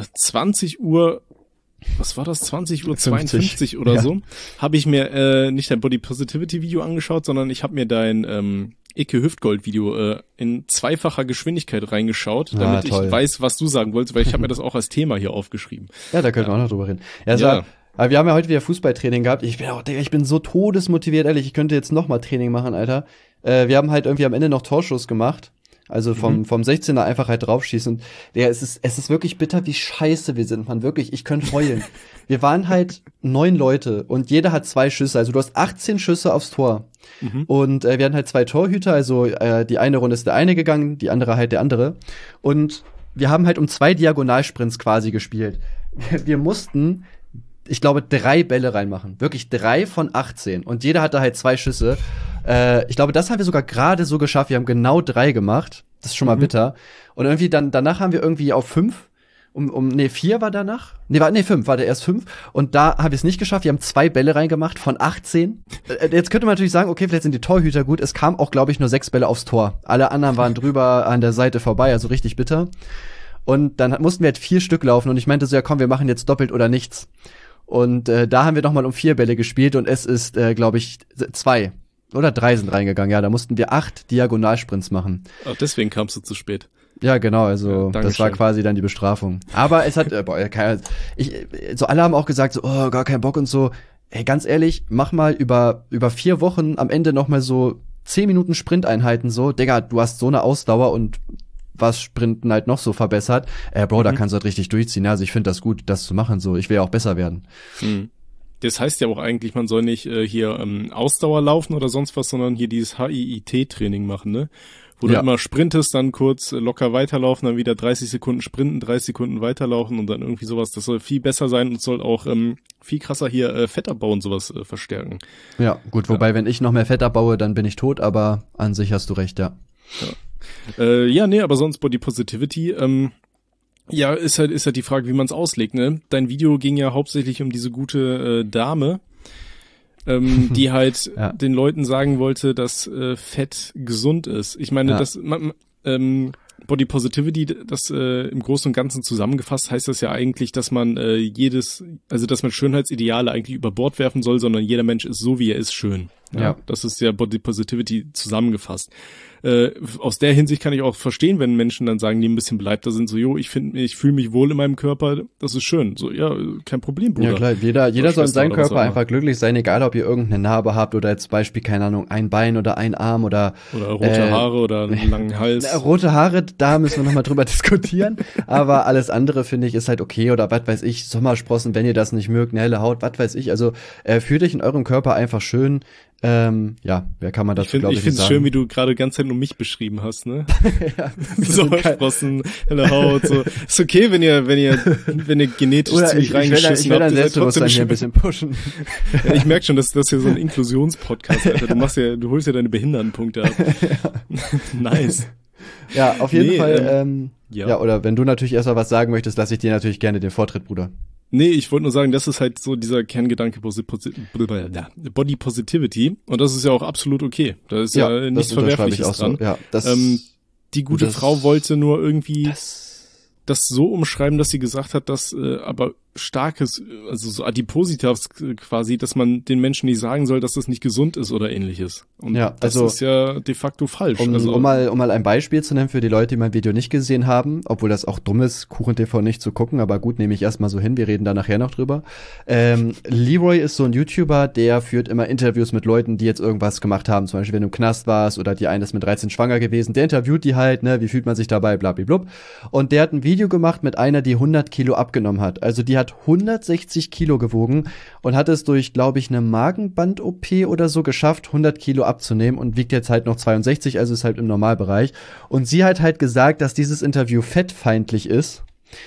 20 Uhr, was war das, 20 Uhr 52 oder so, habe ich mir nicht dein Body Positivity Video angeschaut, sondern ich habe mir dein Icke Hüftgold Video in zweifacher Geschwindigkeit reingeschaut, damit ich weiß, was du sagen wolltest, weil ich habe mir das auch als Thema hier aufgeschrieben. Ja, da können wir auch noch drüber reden. Aber wir haben ja heute wieder Fußballtraining gehabt. Ich bin so todesmotiviert, ehrlich. Ich könnte jetzt noch mal Training machen, Alter. Wir haben halt irgendwie am Ende noch Torschuss gemacht. Also vom 16er einfach halt draufschießen. Es ist wirklich bitter, wie scheiße wir sind, man. Wirklich, ich könnte heulen. Wir waren halt 9 Leute und jeder hat 2 Schüsse. Also du hast 18 Schüsse aufs Tor. Und wir hatten halt 2 Torhüter. Also die eine Runde ist der eine gegangen, die andere halt der andere. Und wir haben halt um 2 Diagonalsprints quasi gespielt. Wir mussten, ich glaube, 3 Bälle reinmachen. Wirklich 3 von 18. Und jeder hatte halt 2 Schüsse. Ich glaube, das haben wir sogar gerade so geschafft. Wir haben genau 3 gemacht. Das ist schon mal bitter. Und irgendwie danach haben wir irgendwie auf 5. 4 war danach. 5 war der erst 5. Und da haben wir es nicht geschafft. Wir haben 2 Bälle reingemacht von 18. Jetzt könnte man natürlich sagen, okay, vielleicht sind die Torhüter gut. Es kam auch, glaube ich, nur 6 Bälle aufs Tor. Alle anderen waren drüber an der Seite vorbei. Also richtig bitter. Und dann mussten wir halt 4 Stück laufen. Und ich meinte so, ja komm, wir machen jetzt doppelt oder nichts. Und da haben wir noch mal um 4 Bälle gespielt. Und es ist, glaube ich, 2 oder 3 sind reingegangen. Ja, da mussten wir 8 Diagonalsprints machen. Ach, deswegen kamst du zu spät. Ja, genau, also das war quasi dann die Bestrafung. Aber es hat, so alle haben auch gesagt, so, oh, gar keinen Bock und so. Ey, ganz ehrlich, mach mal über 4 Wochen am Ende noch mal so 10 Minuten Sprinteinheiten so. Digga, du hast so eine Ausdauer und was Sprinten halt noch so verbessert. Bro, da kannst du halt richtig durchziehen. Also ich finde das gut, das zu machen so. Ich will ja auch besser werden. Das heißt ja auch eigentlich, man soll nicht hier Ausdauer laufen oder sonst was, sondern hier dieses HIIT-Training machen, ne? Wo du immer sprintest, dann kurz locker weiterlaufen, dann wieder 30 Sekunden sprinten, 30 Sekunden weiterlaufen und dann irgendwie sowas. Das soll viel besser sein und soll auch viel krasser hier Fettabbau und sowas verstärken. Ja, gut, wobei, wenn ich noch mehr Fett abbaue, dann bin ich tot, aber an sich hast du recht, ja. Aber sonst Body Positivity, ist halt die Frage, wie man es auslegt, ne? Dein Video ging ja hauptsächlich um diese gute Dame, die halt den Leuten sagen wollte, dass Fett gesund ist. Ich meine, Body Positivity, das im Großen und Ganzen zusammengefasst, heißt das ja eigentlich, dass man dass man Schönheitsideale eigentlich über Bord werfen soll, sondern jeder Mensch ist so, wie er ist, schön. Ja. Das ist ja Body Positivity zusammengefasst. Aus der Hinsicht kann ich auch verstehen, wenn Menschen dann sagen, die ein bisschen beleibter sind, so, ich fühle mich wohl in meinem Körper, das ist schön. So, ja, kein Problem, Bruder. Ja klar, jeder soll in seinem Körper einfach glücklich sein, egal ob ihr irgendeine Narbe habt oder jetzt Beispiel, keine Ahnung, ein Bein oder ein Arm oder rote Haare oder einen langen Hals. Rote Haare, da müssen wir nochmal drüber diskutieren, aber alles andere, finde ich, ist halt okay oder was weiß ich, Sommersprossen, wenn ihr das nicht mögt, eine helle Haut, was weiß ich, also fühlt euch in eurem Körper einfach schön. Ja, wer kann man dazu, glaube ich finde es schön, wie du gerade ganz Zeit nur mich beschrieben hast, ne? Ja, so Sprossen, helle Haut, so. Ist okay, wenn ihr genetisch oder ziemlich reingeschissen ich will habt. dein Selbstbewusstsein hier ein bisschen pushen. Ja, ich merke schon, dass das hier so ein Inklusionspodcast, Alter. Du holst ja deine Behindertenpunkte ab. Nice. Ja, auf jeden Fall, ja. ja, oder wenn du natürlich erst mal was sagen möchtest, lasse ich dir natürlich gerne den Vortritt, Bruder. Nee, ich wollte nur sagen, das ist halt so dieser Kerngedanke Body Positivity und das ist ja auch absolut okay. Da ist ja nichts Verwerfliches dran. So. Ja, die gute Frau wollte nur irgendwie das so umschreiben, dass sie gesagt hat, dass aber starkes, also so Adipositas quasi, dass man den Menschen nicht sagen soll, dass das nicht gesund ist oder ähnliches. Und ja, das ist ja de facto falsch. Um mal ein Beispiel zu nennen für die Leute, die mein Video nicht gesehen haben, obwohl das auch dumm ist, KuchenTV nicht zu gucken, aber gut, nehme ich erstmal so hin, wir reden da nachher noch drüber. Leroy ist so ein YouTuber, der führt immer Interviews mit Leuten, die jetzt irgendwas gemacht haben, zum Beispiel wenn du im Knast warst oder die eine ist mit 13 schwanger gewesen, der interviewt die halt, ne, wie fühlt man sich dabei, blablabla. Und der hat ein Video gemacht mit einer, die 100 Kilo abgenommen hat. Also die hat 160 Kilo gewogen und hat es durch, glaube ich, eine Magenband-OP oder so geschafft, 100 Kilo abzunehmen und wiegt jetzt halt noch 62, also ist halt im Normalbereich. Und sie hat halt gesagt, dass dieses Interview fettfeindlich ist.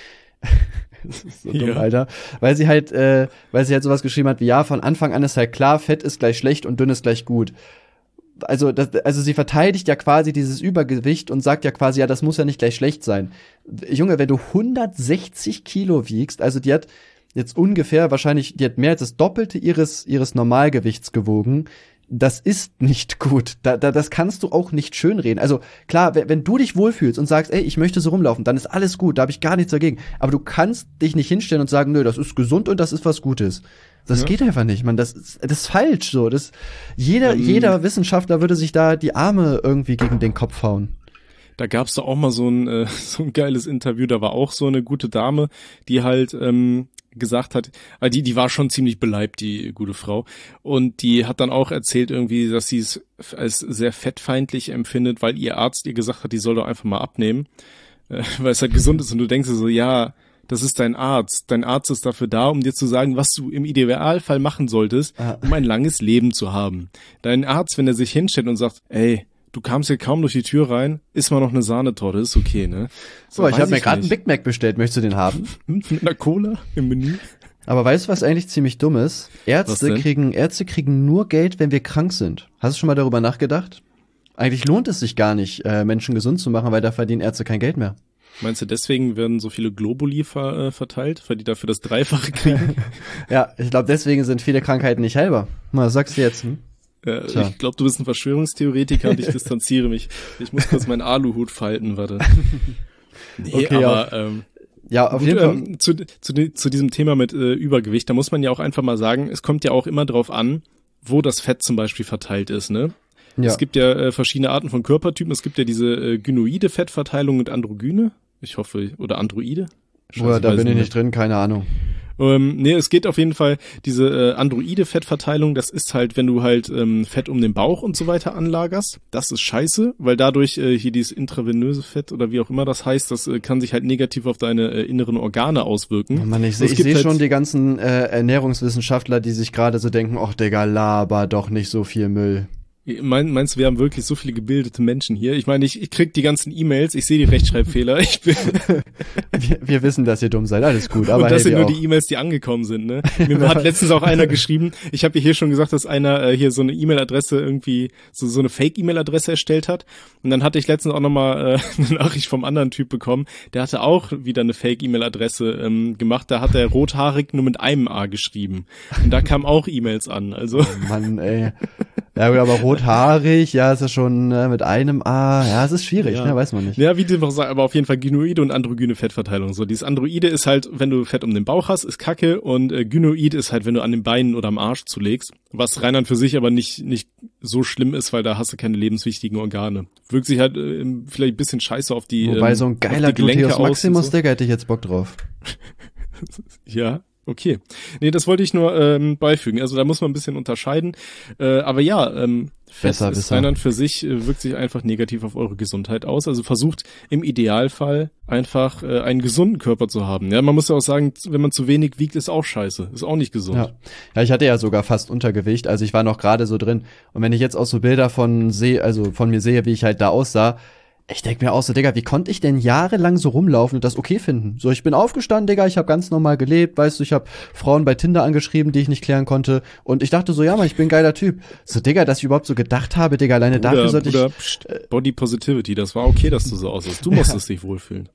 Das ist so dumm, Alter. Weil sie halt sowas geschrieben hat wie, ja, von Anfang an ist halt klar, Fett ist gleich schlecht und dünn ist gleich gut. Also sie verteidigt ja quasi dieses Übergewicht und sagt ja quasi, ja, das muss ja nicht gleich schlecht sein. Junge, wenn du 160 Kilo wiegst, also die hat jetzt ungefähr wahrscheinlich, die hat mehr als das Doppelte ihres Normalgewichts gewogen. Das ist nicht gut. Das kannst du auch nicht schönreden. Also klar, wenn du dich wohlfühlst und sagst, ey, ich möchte so rumlaufen, dann ist alles gut, da habe ich gar nichts dagegen. Aber du kannst dich nicht hinstellen und sagen, nö, das ist gesund und das ist was Gutes. Das geht einfach nicht, man. Das ist falsch so. Jeder Wissenschaftler würde sich da die Arme irgendwie gegen den Kopf hauen. Da gab's doch auch mal so ein geiles Interview, da war auch so eine gute Dame, die halt gesagt hat, die war schon ziemlich beleibt, die gute Frau, und die hat dann auch erzählt irgendwie, dass sie es als sehr fettfeindlich empfindet, weil ihr Arzt ihr gesagt hat, die soll doch einfach mal abnehmen, weil es halt gesund ist, und du denkst dir so, ja, das ist dein Arzt. Dein Arzt ist dafür da, um dir zu sagen, was du im Idealfall machen solltest, um ein langes Leben zu haben. Dein Arzt, wenn er sich hinstellt und sagt, ey, du kamst hier kaum durch die Tür rein, iss mal noch eine Sahnetorte, ist okay, ne? So, ich habe mir gerade einen Big Mac bestellt, möchtest du den haben? Mit einer Cola im Menü? Aber weißt du, was eigentlich ziemlich dumm ist? Ärzte kriegen nur Geld, wenn wir krank sind. Hast du schon mal darüber nachgedacht? Eigentlich lohnt es sich gar nicht, Menschen gesund zu machen, weil da verdienen Ärzte kein Geld mehr. Meinst du, deswegen werden so viele Globuli verteilt, weil die dafür das Dreifache kriegen? Ja, ich glaube, deswegen sind viele Krankheiten nicht heilbar. Was sagst du jetzt? Ja, ich glaube, du bist ein Verschwörungstheoretiker und ich distanziere mich. Ich muss kurz meinen Aluhut falten, warte. Nee, okay, aber ja, auf jeden Fall. Zu diesem Thema mit Übergewicht, da muss man ja auch einfach mal sagen, es kommt ja auch immer drauf an, wo das Fett zum Beispiel verteilt ist, ne? Ja. Es gibt ja verschiedene Arten von Körpertypen. Es gibt ja diese gynoide Fettverteilung und androgyne. Ich hoffe, oder Androide? Scheiße, da bin ich nicht drin, keine Ahnung. Nee, es geht auf jeden Fall, diese androide Fettverteilung, das ist halt, wenn du halt Fett um den Bauch und so weiter anlagerst. Das ist scheiße, weil dadurch hier dieses intravenöse Fett oder wie auch immer das heißt, das kann sich halt negativ auf deine inneren Organe auswirken. Oh Mann, ich sehe halt schon die ganzen Ernährungswissenschaftler, die sich gerade so denken, ach Digga, laber doch nicht so viel Müll. Meinst du, wir haben wirklich so viele gebildete Menschen hier? Ich meine, ich krieg die ganzen E-Mails, ich sehe die Rechtschreibfehler. Wir wissen, dass ihr dumm seid, alles gut. Aber und das sind nur die E-Mails, die angekommen sind, ne? Mir hat letztens auch einer geschrieben, ich habe hier schon gesagt, dass einer hier so eine E-Mail-Adresse irgendwie, so eine Fake-E-Mail-Adresse erstellt hat. Und dann hatte ich letztens auch nochmal eine Nachricht vom anderen Typ bekommen, der hatte auch wieder eine Fake-E-Mail-Adresse gemacht. Da hat er rothaarig nur mit einem A geschrieben. Und da kamen auch E-Mails an, also. Oh Mann, ey. Ja, aber rothaarig, ja, ist ja schon mit einem A, ja, es ist schwierig, ne, weiß man nicht. Ja, wie du einfach sagst, aber auf jeden Fall gynoide und androgyne Fettverteilung. So, dieses Androide ist halt, wenn du Fett um den Bauch hast, ist Kacke, und gynoid ist halt, wenn du an den Beinen oder am Arsch zulegst, was rein an für sich aber nicht so schlimm ist, weil da hast du keine lebenswichtigen Organe. Wirkt sich halt vielleicht ein bisschen scheiße auf die Wobei so ein geiler Gluteus Maximus, Digga, hätte ich jetzt Bock drauf. Ja. Okay. Nee, das wollte ich nur beifügen. Also da muss man ein bisschen unterscheiden. Aber ja, Fett ist rein an für sich, wirkt sich einfach negativ auf eure Gesundheit aus. Also versucht im Idealfall einfach einen gesunden Körper zu haben. Ja, man muss ja auch sagen, wenn man zu wenig wiegt, ist auch scheiße. Ist auch nicht gesund. Ja, ich hatte ja sogar fast Untergewicht. Also ich war noch gerade so drin. Und wenn ich jetzt auch so Bilder von mir sehe, wie ich halt da aussah, ich denk mir auch so, Digga, wie konnte ich denn jahrelang so rumlaufen und das okay finden? So, ich bin aufgestanden, Digga, ich habe ganz normal gelebt, weißt du, ich habe Frauen bei Tinder angeschrieben, die ich nicht klären konnte und ich dachte so, ja, Mann, ich bin ein geiler Typ. So, Digga, dass ich überhaupt so gedacht habe, Digga, alleine dafür sollte ich... Body Positivity, das war okay, dass du so aussiehst. Du musstest dich wohlfühlen.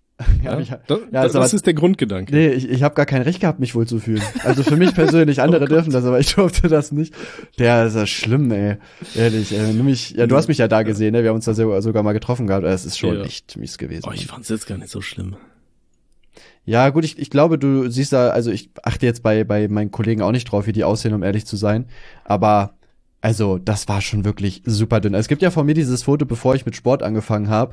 Das ist der Grundgedanke. Nee, ich habe gar kein Recht gehabt, mich wohl zu fühlen. Also für mich persönlich, andere dürfen das, aber ich durfte das nicht. Der ist ja schlimm, ey. Ehrlich, du hast mich ja da gesehen, ne? Wir haben uns da sogar mal getroffen gehabt. Es ist schon echt mies gewesen. Oh, ich fand's jetzt gar nicht so schlimm. Ja, gut, ich glaube, du siehst da, also ich achte jetzt bei meinen Kollegen auch nicht drauf, wie die aussehen, um ehrlich zu sein. Aber also, das war schon wirklich super dünn. Es gibt ja von mir dieses Foto, bevor ich mit Sport angefangen habe,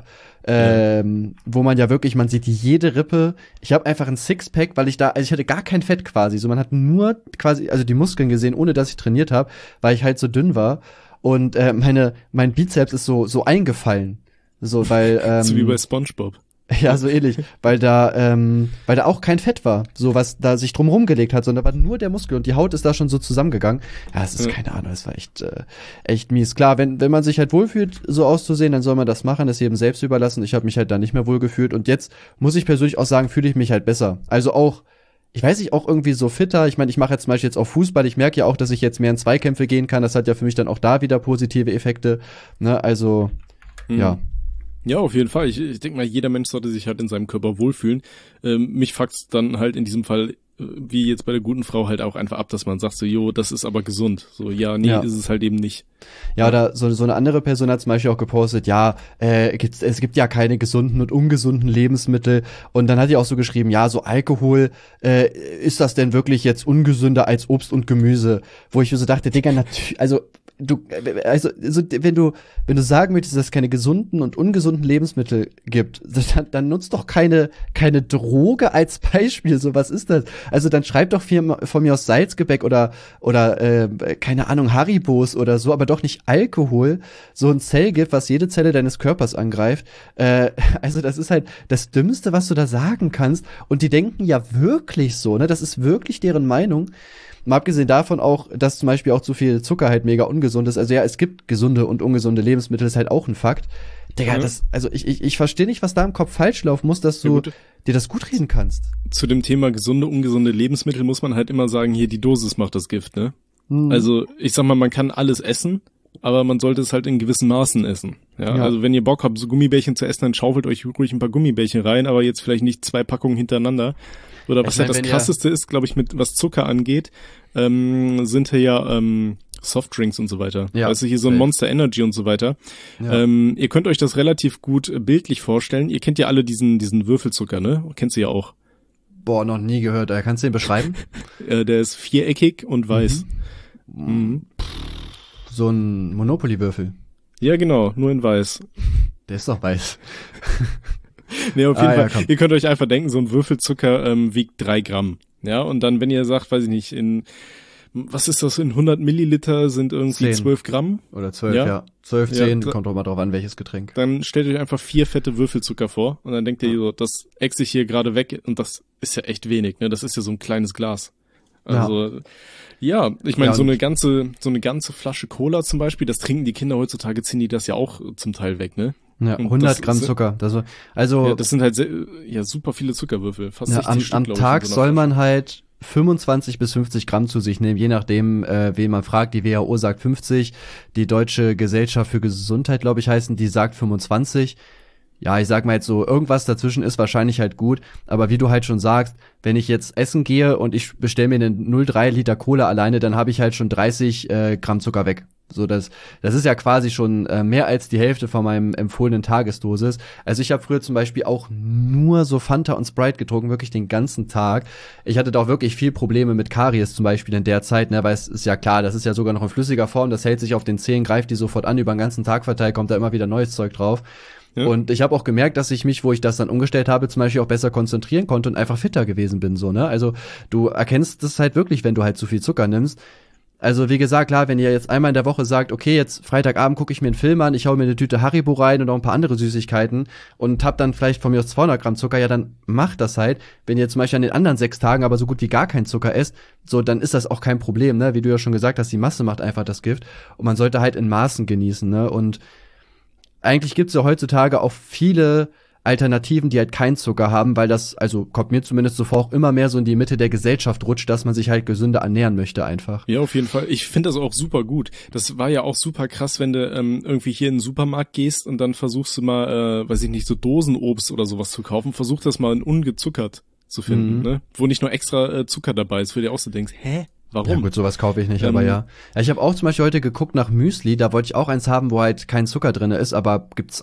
wo man ja wirklich, man sieht jede Rippe. Ich habe einfach ein Sixpack, weil ich hatte gar kein Fett quasi. So, man hat nur quasi, also die Muskeln gesehen, ohne dass ich trainiert habe, weil ich halt so dünn war. Und mein Bizeps ist so eingefallen. So, weil so wie bei SpongeBob. Ja, so ähnlich, weil da auch kein Fett war, so was da sich drum rumgelegt hat, sondern da war nur der Muskel und die Haut ist da schon so zusammengegangen. Ja, es ist keine Ahnung, es war echt mies. Klar, wenn man sich halt wohlfühlt, so auszusehen, dann soll man das machen, das jedem selbst überlassen. Ich habe mich halt da nicht mehr wohlgefühlt und jetzt muss ich persönlich auch sagen, fühle ich mich halt besser. Also auch, ich weiß nicht, auch irgendwie so fitter. Ich meine, ich mache jetzt zum Beispiel jetzt auch Fußball. Ich merke ja auch, dass ich jetzt mehr in Zweikämpfe gehen kann. Das hat ja für mich dann auch da wieder positive Effekte. Ne, also, ja. Ja, auf jeden Fall. Ich denke mal, jeder Mensch sollte sich halt in seinem Körper wohlfühlen. Mich fuckt's dann halt in diesem Fall, wie jetzt bei der guten Frau, halt auch einfach ab, dass man sagt so, jo, das ist aber gesund. So, ja, nee, ist es halt eben nicht. Ja, oder so eine andere Person hat zum Beispiel auch gepostet, ja, es gibt ja keine gesunden und ungesunden Lebensmittel. Und dann hat die auch so geschrieben, ja, so Alkohol, ist das denn wirklich jetzt ungesünder als Obst und Gemüse? Wo ich mir so dachte, Digga, natürlich, also wenn du sagen möchtest, dass es keine gesunden und ungesunden Lebensmittel gibt, dann nutzt doch keine Droge als Beispiel. So, was ist das? Also dann schreib doch von mir aus Salzgebäck oder keine Ahnung, Haribos oder so, aber doch nicht Alkohol. So ein Zellgift, was jede Zelle deines Körpers angreift. Also das ist halt das Dümmste, was du da sagen kannst. Und die denken ja wirklich so, ne? Das ist wirklich deren Meinung. Mal abgesehen davon auch, dass zum Beispiel auch zu viel Zucker halt mega ungesund ist. Also ja, es gibt gesunde und ungesunde Lebensmittel, ist halt auch ein Fakt. Digga, ich verstehe nicht, was da im Kopf falsch laufen muss, dass du dir das gut reden kannst. Zu dem Thema gesunde, ungesunde Lebensmittel muss man halt immer sagen, hier die Dosis macht das Gift, ne? Also ich sag mal, man kann alles essen, aber man sollte es halt in gewissen Maßen essen. Ja? Also wenn ihr Bock habt, so Gummibärchen zu essen, dann schaufelt euch ruhig ein paar Gummibärchen rein, aber jetzt vielleicht nicht 2 Packungen hintereinander. Oder was halt das Krasseste ist, glaube ich, mit was Zucker angeht, sind ja Softdrinks und so weiter. Ja, weißt du, hier so ein Monster Energy und so weiter. Ja. Ihr könnt euch das relativ gut bildlich vorstellen. Ihr kennt ja alle diesen Würfelzucker, ne? Kennst du ja auch. Boah, noch nie gehört. Kannst du den beschreiben? Der ist viereckig und weiß. So ein Monopoly-Würfel. Ja, genau, nur in weiß. Der ist doch weiß. Nee, auf jeden Fall. Ihr könnt euch einfach denken, so ein Würfelzucker wiegt 3 Gramm. Ja, und dann, wenn ihr sagt, weiß ich nicht, was ist das, in 100 Milliliter sind irgendwie 12 Gramm? Oder 12, ja. 12, 10, kommt doch mal drauf an, welches Getränk. Dann stellt euch einfach 4 fette Würfelzucker vor und dann denkt ihr so, das äxt sich hier gerade weg und das ist ja echt wenig, ne? Das ist ja so ein kleines Glas. Also, ja, ich meine, so eine ganze Flasche Cola zum Beispiel, das trinken die Kinder heutzutage, ziehen die das ja auch zum Teil weg, ne? Ja, 100 Gramm Zucker. Also das sind halt super viele Zuckerwürfel. Fast 60 Stück, am Tag soll man halt 25 bis 50 Gramm zu sich nehmen, je nachdem, wen man fragt. Die WHO sagt 50, die Deutsche Gesellschaft für Gesundheit, glaube ich, die sagt 25. Ja, ich sag mal jetzt so, irgendwas dazwischen ist wahrscheinlich halt gut, aber wie du halt schon sagst, wenn ich jetzt essen gehe und ich bestelle mir eine 0,3 Liter Cola alleine, dann habe ich halt schon 30 Gramm Zucker weg. So, das ist ja quasi schon mehr als die Hälfte von meinem empfohlenen Tagesdosis. Also ich habe früher zum Beispiel auch nur so Fanta und Sprite getrunken, wirklich den ganzen Tag. Ich hatte da auch wirklich viel Probleme mit Karies zum Beispiel in der Zeit, ne, weil es ist ja klar, das ist ja sogar noch in flüssiger Form, das hält sich auf den Zähnen, greift die sofort an, über den ganzen Tag verteilt, kommt da immer wieder neues Zeug drauf. Ja. Und ich habe auch gemerkt, dass ich mich, wo ich das dann umgestellt habe, zum Beispiel auch besser konzentrieren konnte und einfach fitter gewesen bin, so, ne. Also du erkennst das halt wirklich, wenn du halt zu viel Zucker nimmst. Also wie gesagt, klar, wenn ihr jetzt einmal in der Woche sagt, okay, jetzt Freitagabend gucke ich mir einen Film an, ich hau mir eine Tüte Haribo rein und auch ein paar andere Süßigkeiten und hab dann vielleicht von mir aus 200 Gramm Zucker, ja, dann macht das halt. Wenn ihr zum Beispiel an den anderen 6 Tagen aber so gut wie gar kein Zucker esst, so, dann ist das auch kein Problem, ne? Wie du ja schon gesagt hast, die Masse macht einfach das Gift und man sollte halt in Maßen genießen, ne? Und eigentlich gibt's ja heutzutage auch viele Alternativen, die halt keinen Zucker haben, weil das, also kommt mir zumindest so vor, auch immer mehr so in die Mitte der Gesellschaft rutscht, dass man sich halt gesünder ernähren möchte einfach. Ja, auf jeden Fall. Ich finde das auch super gut. Das war ja auch super krass, wenn du irgendwie hier in den Supermarkt gehst und dann versuchst du mal, weiß ich nicht, so Dosenobst oder sowas zu kaufen. Versuch das mal in ungezuckert zu finden, ne? Wo nicht nur extra Zucker dabei ist, wo du dir auch so denkst, hä? Warum? Ja gut, sowas kaufe ich nicht, aber ja. Ich habe auch zum Beispiel heute geguckt nach Müsli, da wollte ich auch eins haben, wo halt kein Zucker drin ist, aber gibt's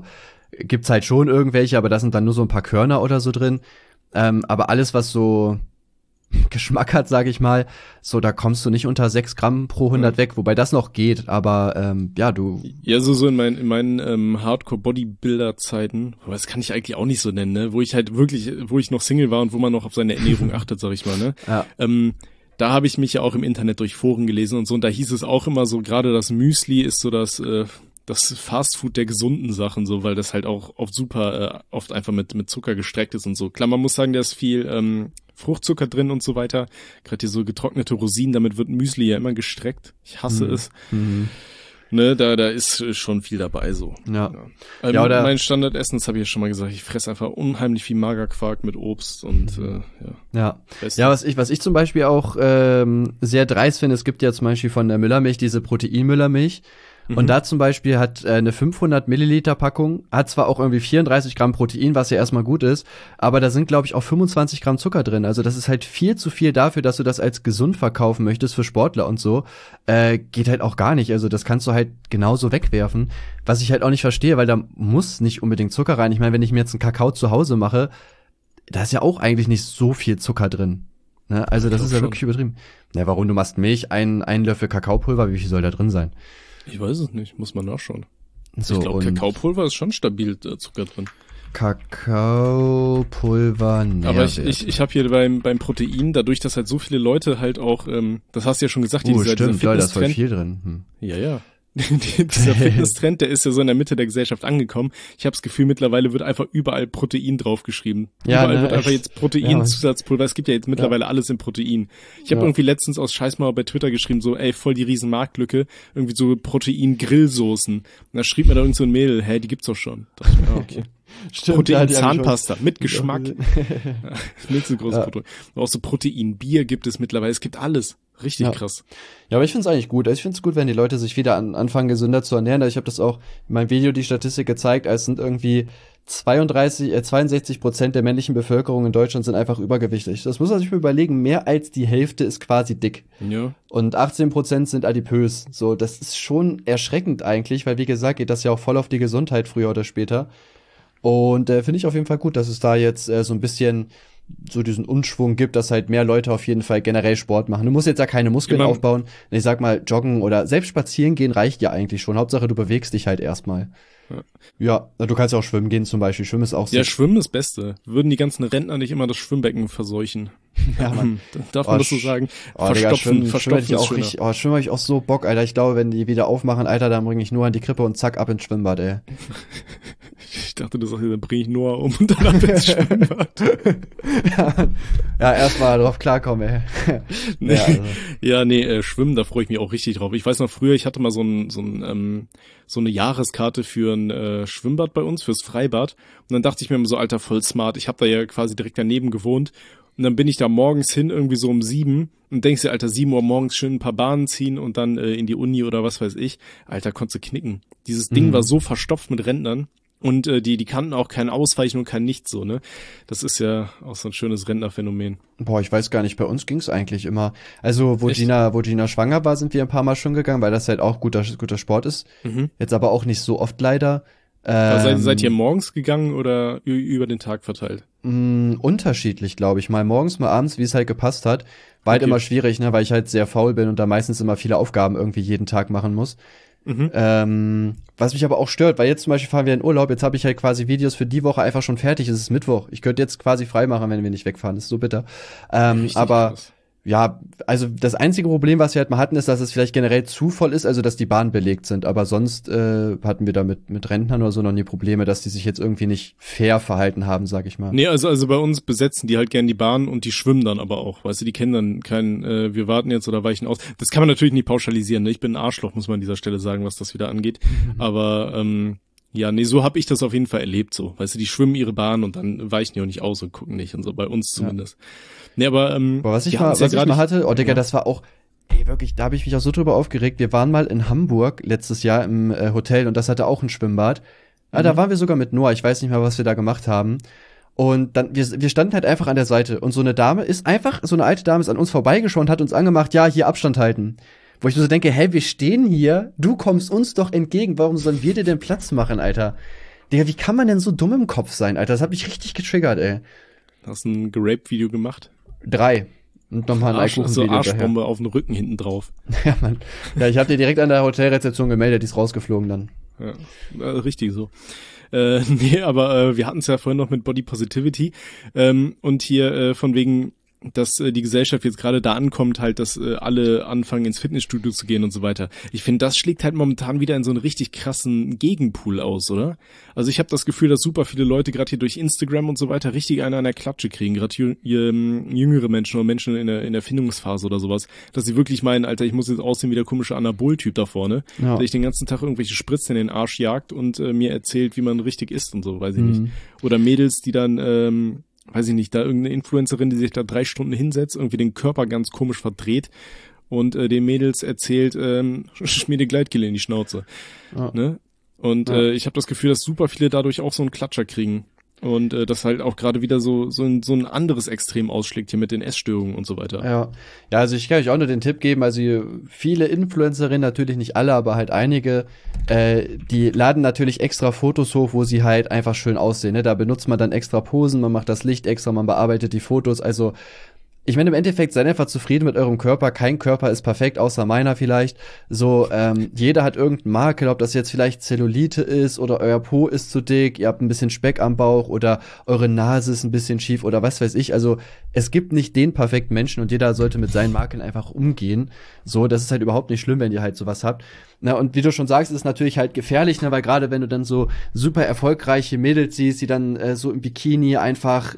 halt schon irgendwelche, aber da sind dann nur so ein paar Körner oder so drin. Aber alles, was so Geschmack hat, sage ich mal, so da kommst du nicht unter 6 Gramm pro 100 weg, wobei das noch geht, aber ja, du... Ja, so in meinen Hardcore-Bodybuilder-Zeiten, aber das kann ich eigentlich auch nicht so nennen, ne? Wo ich noch Single war und wo man noch auf seine Ernährung achtet, sag ich mal, ne? Ja. Da habe ich mich ja auch im Internet durch Foren gelesen und so, und da hieß es auch immer so, gerade das Müsli ist so das Fastfood der gesunden Sachen, so, weil das halt auch oft oft einfach mit Zucker gestreckt ist und so. Klar, man muss sagen, da ist viel Fruchtzucker drin und so weiter. Gerade hier so getrocknete Rosinen, damit wird Müsli ja immer gestreckt. Ich hasse es. Ne, da ist schon viel dabei, so. Ja. Oder mein Standardessen, das habe ich ja schon mal gesagt, ich fresse einfach unheimlich viel Magerquark mit Obst und Ja, was ich zum Beispiel auch sehr dreist finde, es gibt ja zum Beispiel von der Müllermilch diese Protein-Müllermilch. Und da zum Beispiel hat eine 500 Milliliter Packung, hat zwar auch irgendwie 34 Gramm Protein, was ja erstmal gut ist, aber da sind, glaube ich, auch 25 Gramm Zucker drin. Also das ist halt viel zu viel dafür, dass du das als gesund verkaufen möchtest für Sportler und so. Geht halt auch gar nicht. Also das kannst du halt genauso wegwerfen. Was ich halt auch nicht verstehe, weil da muss nicht unbedingt Zucker rein. Ich meine, wenn ich mir jetzt einen Kakao zu Hause mache, da ist ja auch eigentlich nicht so viel Zucker drin. Ne? Also das ist ja schon wirklich übertrieben. Ja, warum? Du machst Milch, einen Löffel Kakaopulver, wie viel soll da drin sein? Ich weiß es nicht, muss man nachschauen. So, ich glaube, Kakaopulver ist schon stabil Zucker drin. Kakaopulver, ne. Aber ich habe hier beim Protein, dadurch, dass halt so viele Leute halt auch, das hast du ja schon gesagt, dieser stimmt, da ist voll viel drin. Ja. Dieser Fitnesstrend, der ist ja so in der Mitte der Gesellschaft angekommen. Ich habe das Gefühl, mittlerweile wird einfach überall Protein draufgeschrieben. Ja, überall wird einfach jetzt Proteinzusatzpulver. Es gibt ja jetzt mittlerweile alles in Protein. Ich habe irgendwie letztens aus Scheißmauer bei Twitter geschrieben, so, ey, voll die riesen Marktlücke, irgendwie so Protein-Grillsoßen. Und da schrieb mir da irgend so ein Mädel, hey, die gibt's doch schon. Da dachte ich mir, okay. Stimmt, Protein-Zahnpasta mit Geschmack. Nicht so großes Protein. Auch so Protein-Bier gibt es mittlerweile. Es gibt alles. Richtig krass. Ja, aber ich find's eigentlich gut. Also ich find's gut, wenn die Leute sich wieder anfangen, gesünder zu ernähren. Ich habe das auch in meinem Video die Statistik gezeigt, als sind irgendwie 62% der männlichen Bevölkerung in Deutschland sind einfach übergewichtig. Das muss man sich mal überlegen. Mehr als die Hälfte ist quasi dick. Ja. Und 18% sind adipös. So, das ist schon erschreckend eigentlich, weil wie gesagt, geht das ja auch voll auf die Gesundheit früher oder später. Und finde ich auf jeden Fall gut, dass es da jetzt so ein bisschen so diesen Umschwung gibt, dass halt mehr Leute auf jeden Fall generell Sport machen. Du musst jetzt ja keine Muskeln aufbauen. Ich sag mal, joggen oder selbst spazieren gehen reicht ja eigentlich schon. Hauptsache, du bewegst dich halt erstmal. Ja, du kannst ja auch schwimmen gehen zum Beispiel. Schwimmen ist auch so. Ja, Schwimmen ist das Beste. Würden die ganzen Rentner nicht immer das Schwimmbecken verseuchen? Ja, Mann. Darf man das so sagen? Verstopfen ist schöner. Schwimmen hab ich auch so Bock, Alter. Ich glaube, wenn die wieder aufmachen, Alter, dann bringe ich nur an die Krippe und zack, ab ins Schwimmbad, ey. Ich dachte, du sagst, dann bringe ich Noah um und dann ab ins Schwimmbad. Ja, erstmal drauf klarkommen, ey. Schwimmen, da freue ich mich auch richtig drauf. Ich weiß noch früher, ich hatte mal so eine Jahreskarte für ein Schwimmbad bei uns, fürs Freibad. Und dann dachte ich mir immer so, Alter, voll smart. Ich habe da ja quasi direkt daneben gewohnt. Und dann bin ich da morgens hin, irgendwie so um 7 und denkst dir, Alter, 7 Uhr morgens schön ein paar Bahnen ziehen und dann in die Uni oder was weiß ich. Alter, konntest du knicken. Dieses Ding war so verstopft mit Rentnern. Und die kannten auch kein Ausweichen und kein Nichts so, ne? Das ist ja auch so ein schönes Rentnerphänomen. Boah, ich weiß gar nicht, bei uns ging's eigentlich immer. Also, wo Echt? Gina schwanger war, sind wir ein paar Mal schon gegangen, weil das halt auch guter Sport ist. Jetzt aber auch nicht so oft leider. Aber seid ihr morgens gegangen oder über den Tag verteilt? Unterschiedlich, glaube ich. Mal morgens, mal abends, wie es halt gepasst hat. War halt Okay. immer schwierig, ne, weil ich halt sehr faul bin und da meistens immer viele Aufgaben irgendwie jeden Tag machen muss. Was mich aber auch stört, weil jetzt zum Beispiel fahren wir in Urlaub, jetzt habe ich halt quasi Videos für die Woche einfach schon fertig, es ist Mittwoch. Ich könnte jetzt quasi frei machen, wenn wir nicht wegfahren, das ist so bitter. Richtig Aber krass. ja, also das einzige Problem, was wir halt mal hatten, ist, dass es vielleicht generell zu voll ist, also dass die Bahnen belegt sind. Aber sonst hatten wir da mit Rentnern oder so noch nie Probleme, dass die sich jetzt irgendwie nicht fair verhalten haben, sag ich mal. Nee, also bei uns besetzen die halt gern die Bahn und die schwimmen dann aber auch. Weißt du, die kennen dann kein, wir warten jetzt oder weichen aus. Das kann man natürlich nicht pauschalisieren. Ne? Ich bin ein Arschloch, muss man an dieser Stelle sagen, was das wieder angeht. Aber ja, nee, so hab ich das auf jeden Fall erlebt so. Weißt du, die schwimmen ihre Bahn und dann weichen die auch nicht aus und gucken nicht und so, bei uns zumindest. Nee, aber was ich wir mal hatten's ja gerade- hatte, oh Digga, Ja. das war auch, ey, wirklich, da habe ich mich auch so drüber aufgeregt. Wir waren mal in Hamburg letztes Jahr im Hotel und das hatte auch ein Schwimmbad. Ja, da waren wir sogar mit Noah, ich weiß nicht mehr, was wir da gemacht haben. Und dann, wir standen halt einfach an der Seite und so eine Dame ist einfach, so eine alte Dame ist an uns vorbeigeschaut und hat uns angemacht, ja, hier Abstand halten. Wo ich nur so denke, hä, wir stehen hier, du kommst uns doch entgegen, warum sollen wir dir den Platz machen, Alter? Digga, wie kann man denn so dumm im Kopf sein, Alter? Das hat mich richtig getriggert, ey. Hast ein Geraped-Video gemacht? 3. Und nochmal ein So Eikuchenvideo hinterher. Arschbombe auf den Rücken hinten drauf. Ja, Mann. Ja, ich habe dir direkt an der Hotelrezeption gemeldet, die ist rausgeflogen dann. Ja, richtig so. Nee, aber wir hatten es ja vorhin noch mit Body Positivity und hier von wegen, dass die Gesellschaft jetzt gerade da ankommt, halt, dass alle anfangen ins Fitnessstudio zu gehen und so weiter. Ich finde, das schlägt halt momentan wieder in so einen richtig krassen Gegenpool aus, oder? Also ich habe das Gefühl, dass super viele Leute gerade hier durch Instagram und so weiter richtig einen an der Klatsche kriegen, gerade jüngere Menschen oder Menschen in der Findungsphase oder sowas, dass sie wirklich meinen, Alter, ich muss jetzt aussehen wie der komische Anabol-Typ da vorne, Ja. der ich den ganzen Tag irgendwelche Spritzen in den Arsch jagt und mir erzählt, wie man richtig isst und so, weiß ich nicht. Oder Mädels, die dann weiß ich nicht, da irgendeine Influencerin, die sich da 3 Stunden hinsetzt, irgendwie den Körper ganz komisch verdreht und den Mädels erzählt, schmier dir Gleitgel in die Schnauze. Ja. Ne? Und ich habe das Gefühl, dass super viele dadurch auch so einen Klatscher kriegen. Und das halt auch gerade wieder so ein anderes Extrem ausschlägt hier mit den Essstörungen und so weiter. Ja, also ich kann euch auch nur den Tipp geben, also viele Influencerinnen, natürlich nicht alle, aber halt einige, die laden natürlich extra Fotos hoch, wo sie halt einfach schön aussehen, ne? Da benutzt man dann extra Posen, man macht das Licht extra, man bearbeitet die Fotos, also ich meine, im Endeffekt seid einfach zufrieden mit eurem Körper. Kein Körper ist perfekt, außer meiner vielleicht. So, jeder hat irgendeinen Makel, ob das jetzt vielleicht Zellulite ist oder euer Po ist zu dick, ihr habt ein bisschen Speck am Bauch oder eure Nase ist ein bisschen schief oder was weiß ich. Also, es gibt nicht den perfekten Menschen und jeder sollte mit seinen Makeln einfach umgehen. So, das ist halt überhaupt nicht schlimm, wenn ihr halt sowas habt. Na, und wie du schon sagst, ist es natürlich halt gefährlich, ne, weil gerade wenn du dann so super erfolgreiche Mädels siehst, die dann so im Bikini einfach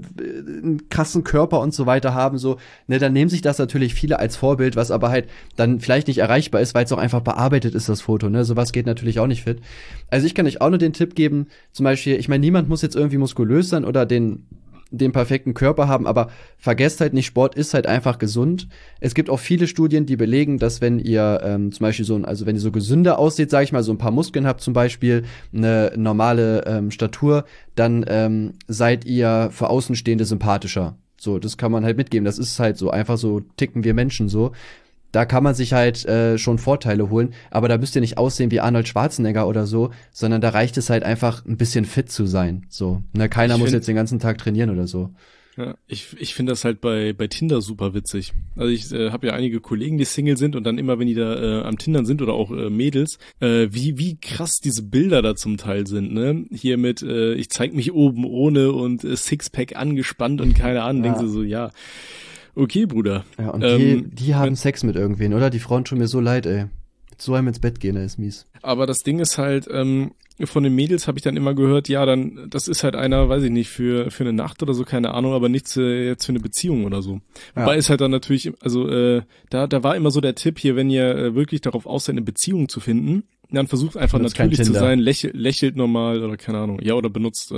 einen krassen Körper und so weiter haben, so, ne, dann nehmen sich das natürlich viele als Vorbild, was aber halt dann vielleicht nicht erreichbar ist, weil es auch einfach bearbeitet ist, das Foto, ne, sowas geht natürlich auch nicht fit. Also ich kann euch auch nur den Tipp geben, zum Beispiel, ich meine, niemand muss jetzt irgendwie muskulös sein oder den perfekten Körper haben, aber vergesst halt nicht, Sport ist halt einfach gesund. Es gibt auch viele Studien, die belegen, dass wenn ihr zum Beispiel wenn ihr so gesünder aussieht, sage ich mal, so ein paar Muskeln habt zum Beispiel, eine normale Statur, dann seid ihr für Außenstehende sympathischer. So, das kann man halt mitgeben. Das ist halt so, einfach so ticken wir Menschen so. Da kann man sich halt schon Vorteile holen, aber da müsst ihr nicht aussehen wie Arnold Schwarzenegger oder so, sondern da reicht es halt einfach, ein bisschen fit zu sein. So, ne, keiner muss jetzt den ganzen Tag trainieren oder so. Ja, ich finde das halt bei Tinder super witzig. Also ich habe ja einige Kollegen, die Single sind und dann immer, wenn die da am Tindern sind oder auch Mädels, wie krass diese Bilder da zum Teil sind, ne? Hier mit ich zeig mich oben ohne und Sixpack angespannt und keine Ahnung, denkst du so, ja. Okay, Bruder. Ja, und die haben Sex mit irgendwen, oder? Die Frauen tun mir so leid, ey. So einem ins Bett gehen, das ist mies. Aber das Ding ist halt, von den Mädels habe ich dann immer gehört, ja, dann, das ist halt einer, weiß ich nicht, für eine Nacht oder so, keine Ahnung, aber nichts jetzt für eine Beziehung oder so. Ja. Wobei ist halt dann natürlich, also da war immer so der Tipp hier, wenn ihr wirklich darauf aus seid, eine Beziehung zu finden, dann versucht einfach Benutzt natürlich kein zu Tinder. sein, lächelt normal oder keine Ahnung, ja, oder benutzt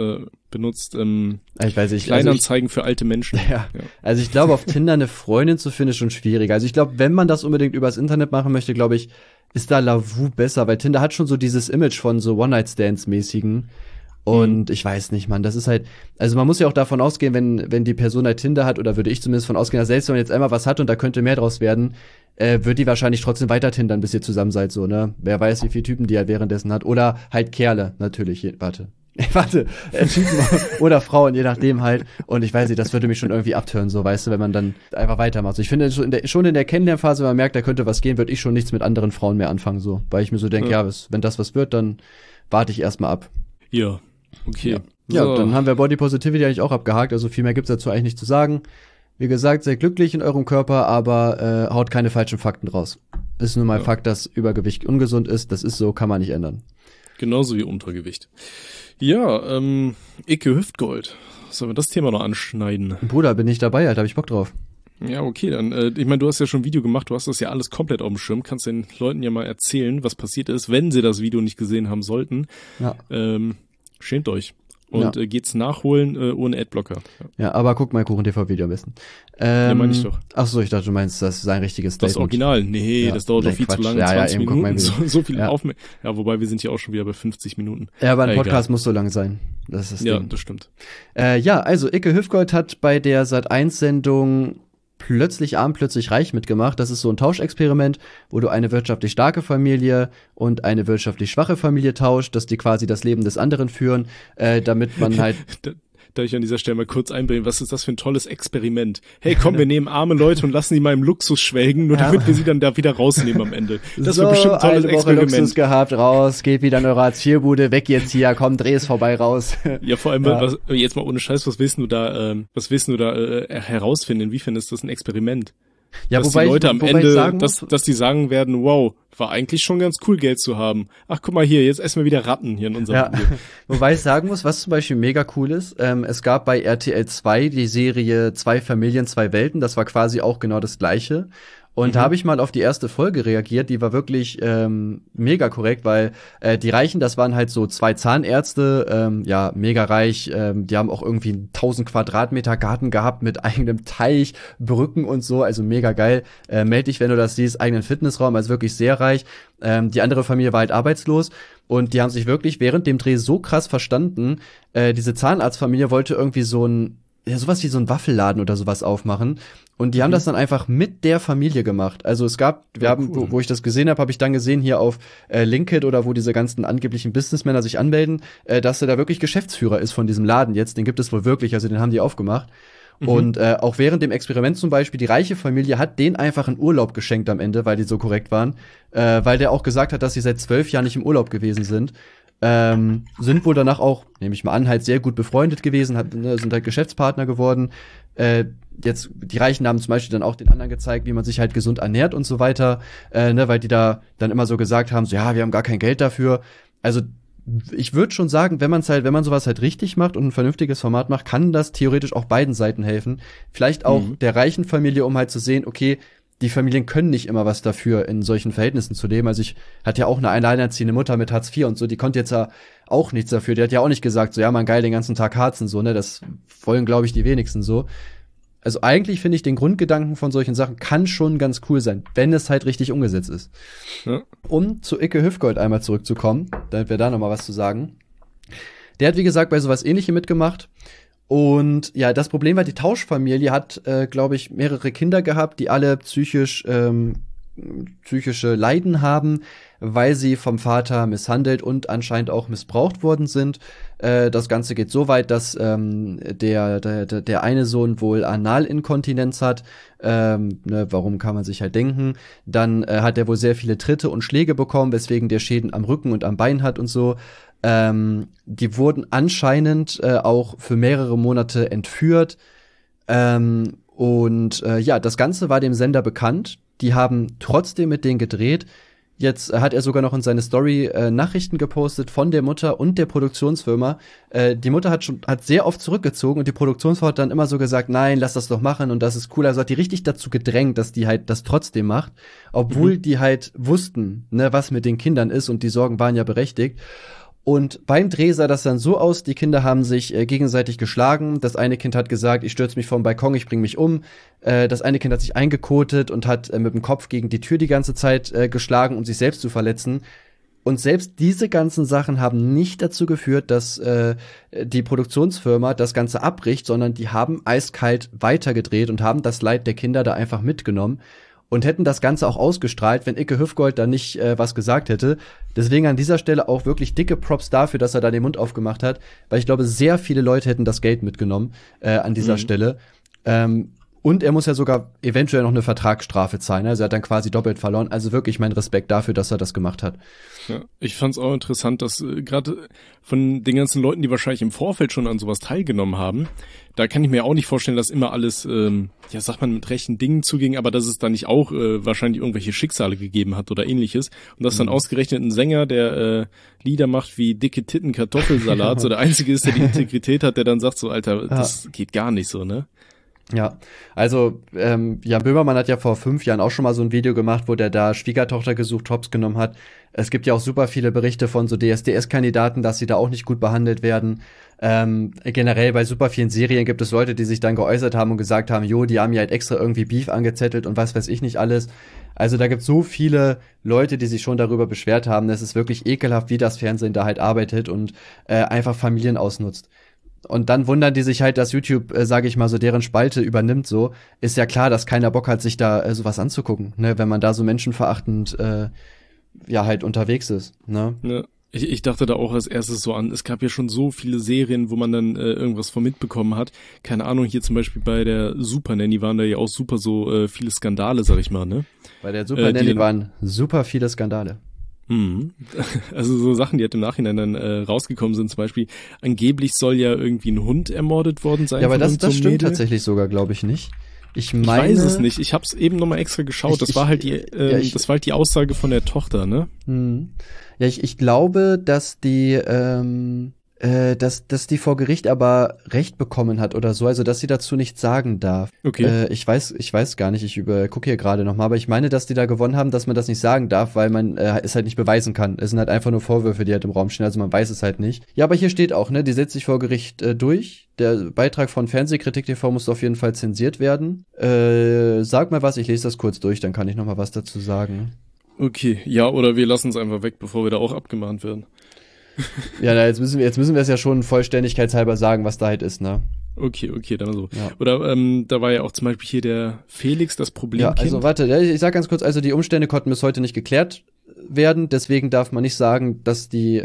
Ich weiß nicht. Kleinanzeigen für alte Menschen. Ja. Also ich glaube, auf Tinder eine Freundin zu finden, ist schon schwierig. Also ich glaube, wenn man das unbedingt übers Internet machen möchte, glaube ich, ist da Lavu besser, weil Tinder hat schon so dieses Image von so One-Night-Stands-mäßigen. Und ich weiß nicht, Mann, das ist halt, also man muss ja auch davon ausgehen, wenn die Person halt Tinder hat, oder würde ich zumindest von ausgehen, dass selbst wenn man jetzt einmal was hat und da könnte mehr draus werden, wird die wahrscheinlich trotzdem weiter tindern, bis ihr zusammen seid, so, ne? Wer weiß, wie viele Typen die halt währenddessen hat. Oder halt Kerle, natürlich, Typen oder Frauen, je nachdem halt. Und ich weiß nicht, das würde mich schon irgendwie abtören, so, weißt du, wenn man dann einfach weitermacht. So, ich finde, schon in der Kennenlernphase, wenn man merkt, da könnte was gehen, würde ich schon nichts mit anderen Frauen mehr anfangen, so. Weil ich mir so denke, ja, wenn das was wird, dann warte ich erstmal ab. Ja, okay. Ja, So. dann haben wir Body Positivity eigentlich auch abgehakt, also viel mehr gibt's dazu eigentlich nicht zu sagen. Wie gesagt, seid glücklich in eurem Körper, aber haut keine falschen Fakten raus. Ist nun mal Fakt, dass Übergewicht ungesund ist, das ist so, kann man nicht ändern. Genauso wie Untergewicht. Ja, Icke Hüftgold. Sollen wir das Thema noch anschneiden? Bruder, bin ich dabei, Alter, hab ich Bock drauf. Ja, okay, dann, ich meine, du hast ja schon ein Video gemacht, du hast das ja alles komplett auf dem Schirm, kannst den Leuten ja mal erzählen, was passiert ist, wenn sie das Video nicht gesehen haben sollten. Ja. Schämt euch. Und geht's nachholen ohne Adblocker. Ja, aber guck mal Kuchen-TV-Video am besten. Ja, meine ich doch. Ach so, ich dachte, du meinst, das ist ein richtiges Statement. Das Original. Nee, das dauert doch viel zu lange, 20 Minuten. So viel Ja, wobei wir sind ja auch schon wieder bei 50 Minuten. Ja, aber ein Podcast muss so lang sein. Das ist das Ding. Das stimmt. Ja, also Icke Hüftgold hat bei der Sat.1-Sendung Plötzlich arm, plötzlich reich mitgemacht. Das ist so ein Tauschexperiment, wo du eine wirtschaftlich starke Familie und eine wirtschaftlich schwache Familie tauscht, dass die quasi das Leben des anderen führen, damit man halt Darf ich an dieser Stelle mal kurz einbringen, was ist das für ein tolles Experiment? Hey, komm, wir nehmen arme Leute und lassen die mal im Luxus schwelgen, nur damit wir sie dann da wieder rausnehmen am Ende. Das wird bestimmt ein tolles eine Woche Experiment. Luxus gehabt, raus, geht wieder in eure Hartz-IV-Bude, weg jetzt hier, komm, dreh es vorbei raus. Ja, vor allem, jetzt mal ohne Scheiß, was willst du da herausfinden? Inwiefern ist das ein Experiment? Ja, dass die Leute am Ende, dass die sagen werden, wow, war eigentlich schon ganz cool, Geld zu haben. Ach, guck mal hier, jetzt essen wir wieder Ratten hier in unserem Video. Wobei ich sagen muss, was zum Beispiel mega cool ist, es gab bei RTL 2 die Serie 2 Familien, 2 Welten, das war quasi auch genau das Gleiche. Und da habe ich mal auf die erste Folge reagiert, die war wirklich mega korrekt, weil die Reichen, das waren halt so 2 Zahnärzte, mega reich, die haben auch irgendwie 1000 Quadratmeter Garten gehabt mit eigenem Teich, Brücken und so, also mega geil. Meld dich, wenn du das siehst, eigenen Fitnessraum, also wirklich sehr reich. Die andere Familie war halt arbeitslos und die haben sich wirklich während dem Dreh so krass verstanden. Diese Zahnarztfamilie wollte irgendwie sowas wie so ein Waffelladen oder sowas aufmachen. Und die haben das dann einfach mit der Familie gemacht. Also wo ich das gesehen habe ich dann gesehen hier auf LinkedIn oder wo diese ganzen angeblichen Businessmänner sich anmelden, dass er da wirklich Geschäftsführer ist von diesem Laden jetzt. Den gibt es wohl wirklich, also den haben die aufgemacht. Und auch während dem Experiment zum Beispiel, die reiche Familie hat denen einfach einen Urlaub geschenkt am Ende, weil die so korrekt waren. Weil der auch gesagt hat, dass sie seit 12 Jahren nicht im Urlaub gewesen sind. Sind wohl danach auch, nehme ich mal an, halt sehr gut befreundet gewesen, sind halt Geschäftspartner geworden. Jetzt, die Reichen haben zum Beispiel dann auch den anderen gezeigt, wie man sich halt gesund ernährt und so weiter, weil die da dann immer so gesagt haben, so, ja, wir haben gar kein Geld dafür. Also, ich würde schon sagen, wenn man sowas halt richtig macht und ein vernünftiges Format macht, kann das theoretisch auch beiden Seiten helfen. Vielleicht auch der reichen Familie, um halt zu sehen, okay, die Familien können nicht immer was dafür, in solchen Verhältnissen zu leben. Also ich hatte ja auch eine alleinerziehende Mutter mit Hartz IV und so, die konnte jetzt ja auch nichts dafür. Die hat ja auch nicht gesagt, so, ja, man geil, den ganzen Tag harzen, so, ne, das wollen, glaube ich, die wenigsten so. Also eigentlich finde ich, den Grundgedanken von solchen Sachen kann schon ganz cool sein, wenn es halt richtig umgesetzt ist. Ja. Um zu Icke Hüftgold einmal zurückzukommen, damit wir da noch mal was zu sagen. Der hat, wie gesagt, bei sowas Ähnlichem mitgemacht. Und ja, das Problem war, die Tauschfamilie hat, glaube ich, mehrere Kinder gehabt, die alle psychische Leiden haben, weil sie vom Vater misshandelt und anscheinend auch missbraucht worden sind. Das Ganze geht so weit, dass der eine Sohn wohl Analinkontinenz hat. Warum kann man sich halt denken? Dann hat er wohl sehr viele Tritte und Schläge bekommen, weswegen der Schäden am Rücken und am Bein hat und so. Die wurden anscheinend auch für mehrere Monate entführt. Das Ganze war dem Sender bekannt. Die haben trotzdem mit denen gedreht. Jetzt hat er sogar noch in seine Story Nachrichten gepostet von der Mutter und der Produktionsfirma. Die Mutter hat sehr oft zurückgezogen und die Produktionsfirma hat dann immer so gesagt, nein, lass das doch machen und das ist cool. Also hat die richtig dazu gedrängt, dass die halt das trotzdem macht, obwohl die halt wussten, ne, was mit den Kindern ist und die Sorgen waren ja berechtigt. Und beim Dreh sah das dann so aus, die Kinder haben sich gegenseitig geschlagen. Das eine Kind hat gesagt, ich stürze mich vom Balkon, ich bringe mich um. Das eine Kind hat sich eingekotet und hat mit dem Kopf gegen die Tür die ganze Zeit geschlagen, um sich selbst zu verletzen. Und selbst diese ganzen Sachen haben nicht dazu geführt, dass die Produktionsfirma das Ganze abbricht, sondern die haben eiskalt weitergedreht und haben das Leid der Kinder da einfach mitgenommen und hätten das Ganze auch ausgestrahlt, wenn Icke Hüfgold da nicht was gesagt hätte. Deswegen an dieser Stelle auch wirklich dicke Props dafür, dass er da den Mund aufgemacht hat, weil ich glaube, sehr viele Leute hätten das Geld mitgenommen an dieser Stelle. Und er muss ja sogar eventuell noch eine Vertragsstrafe zahlen. Also er hat dann quasi doppelt verloren. Also wirklich mein Respekt dafür, dass er das gemacht hat. Ja, ich fand's auch interessant, dass gerade von den ganzen Leuten, die wahrscheinlich im Vorfeld schon an sowas teilgenommen haben, da kann ich mir auch nicht vorstellen, dass immer alles, ja sagt man, mit rechten Dingen zuging, aber dass es da nicht auch wahrscheinlich irgendwelche Schicksale gegeben hat oder ähnliches. Und dass dann ausgerechnet ein Sänger, der Lieder macht wie dicke Titten, Kartoffelsalat, so der Einzige ist, der die Integrität hat, der dann sagt so, Alter, das geht gar nicht so, ne? Ja, also Jan Böhmermann hat ja vor 5 Jahren auch schon mal so ein Video gemacht, wo der da Schwiegertochter gesucht, Hops genommen hat. Es gibt ja auch super viele Berichte von so DSDS-Kandidaten, dass sie da auch nicht gut behandelt werden. Generell bei super vielen Serien gibt es Leute, die sich dann geäußert haben und gesagt haben, jo, die haben ja halt extra irgendwie Beef angezettelt und was weiß ich nicht alles. Also da gibt es so viele Leute, die sich schon darüber beschwert haben. Es ist wirklich ekelhaft, wie das Fernsehen da halt arbeitet und einfach Familien ausnutzt. Und dann wundern die sich halt, dass YouTube, sage ich mal, so deren Spalte übernimmt. So ist ja klar, dass keiner Bock hat, sich da sowas anzugucken, ne? Wenn man da so menschenverachtend ja halt unterwegs ist, ne? Ja. Ich dachte da auch als erstes so an, es gab ja schon so viele Serien, wo man dann irgendwas von mitbekommen hat. Keine Ahnung, hier zum Beispiel bei der Super Nanny waren da ja auch super so viele Skandale, sag ich mal, ne? Bei der Super Nanny waren super viele Skandale. Also so Sachen, die halt im Nachhinein dann rausgekommen sind, zum Beispiel angeblich soll ja irgendwie ein Hund ermordet worden sein. Ja, aber das stimmt tatsächlich sogar, glaube ich nicht. Ich weiß es nicht. Ich habe es eben nochmal extra geschaut. Das war halt die Aussage von der Tochter, ne? Ja, ich glaube, dass die dass die vor Gericht aber Recht bekommen hat oder so, also dass sie dazu nichts sagen darf. Okay. Ich weiß gar nicht, ich gucke hier gerade nochmal, aber ich meine, dass die da gewonnen haben, dass man das nicht sagen darf, weil man es halt nicht beweisen kann. Es sind halt einfach nur Vorwürfe, die halt im Raum stehen, also man weiß es halt nicht. Ja, aber hier steht auch, ne, die setzt sich vor Gericht durch. Der Beitrag von Fernsehkritik TV muss auf jeden Fall zensiert werden. Sag mal was, ich lese das kurz durch, dann kann ich nochmal was dazu sagen. Okay, ja, oder wir lassen es einfach weg, bevor wir da auch abgemahnt werden. Ja, na, jetzt müssen wir es ja schon vollständigkeitshalber sagen, was da halt ist, ne? Okay, dann so. Ja. Oder da war ja auch zum Beispiel hier der Felix, das Problemkind. Ja, also warte, ich sag ganz kurz, also die Umstände konnten bis heute nicht geklärt werden, deswegen darf man nicht sagen, dass die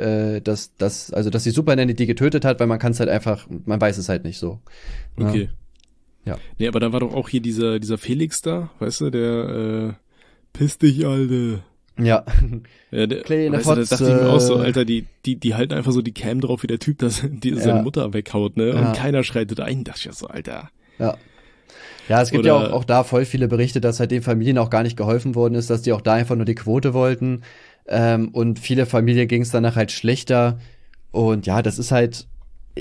Super Nanny die getötet hat, weil man kann es halt einfach, man weiß es halt nicht so. Okay. Ja. Nee, aber da war doch auch hier dieser Felix da, weißt du, der piss dich, Alter. Ja. Ja, da dachte ich mir auch so, Alter, die halten einfach so die Cam drauf, wie der Typ seine Mutter weghaut, ne? Und keiner schreitet ein, dachte ich ja so, Alter. Ja. Ja, es gibt ja auch da voll viele Berichte, dass halt den Familien auch gar nicht geholfen worden ist, dass die auch da einfach nur die Quote wollten. Und viele Familien ging es danach halt schlechter. Und ja, das ist halt,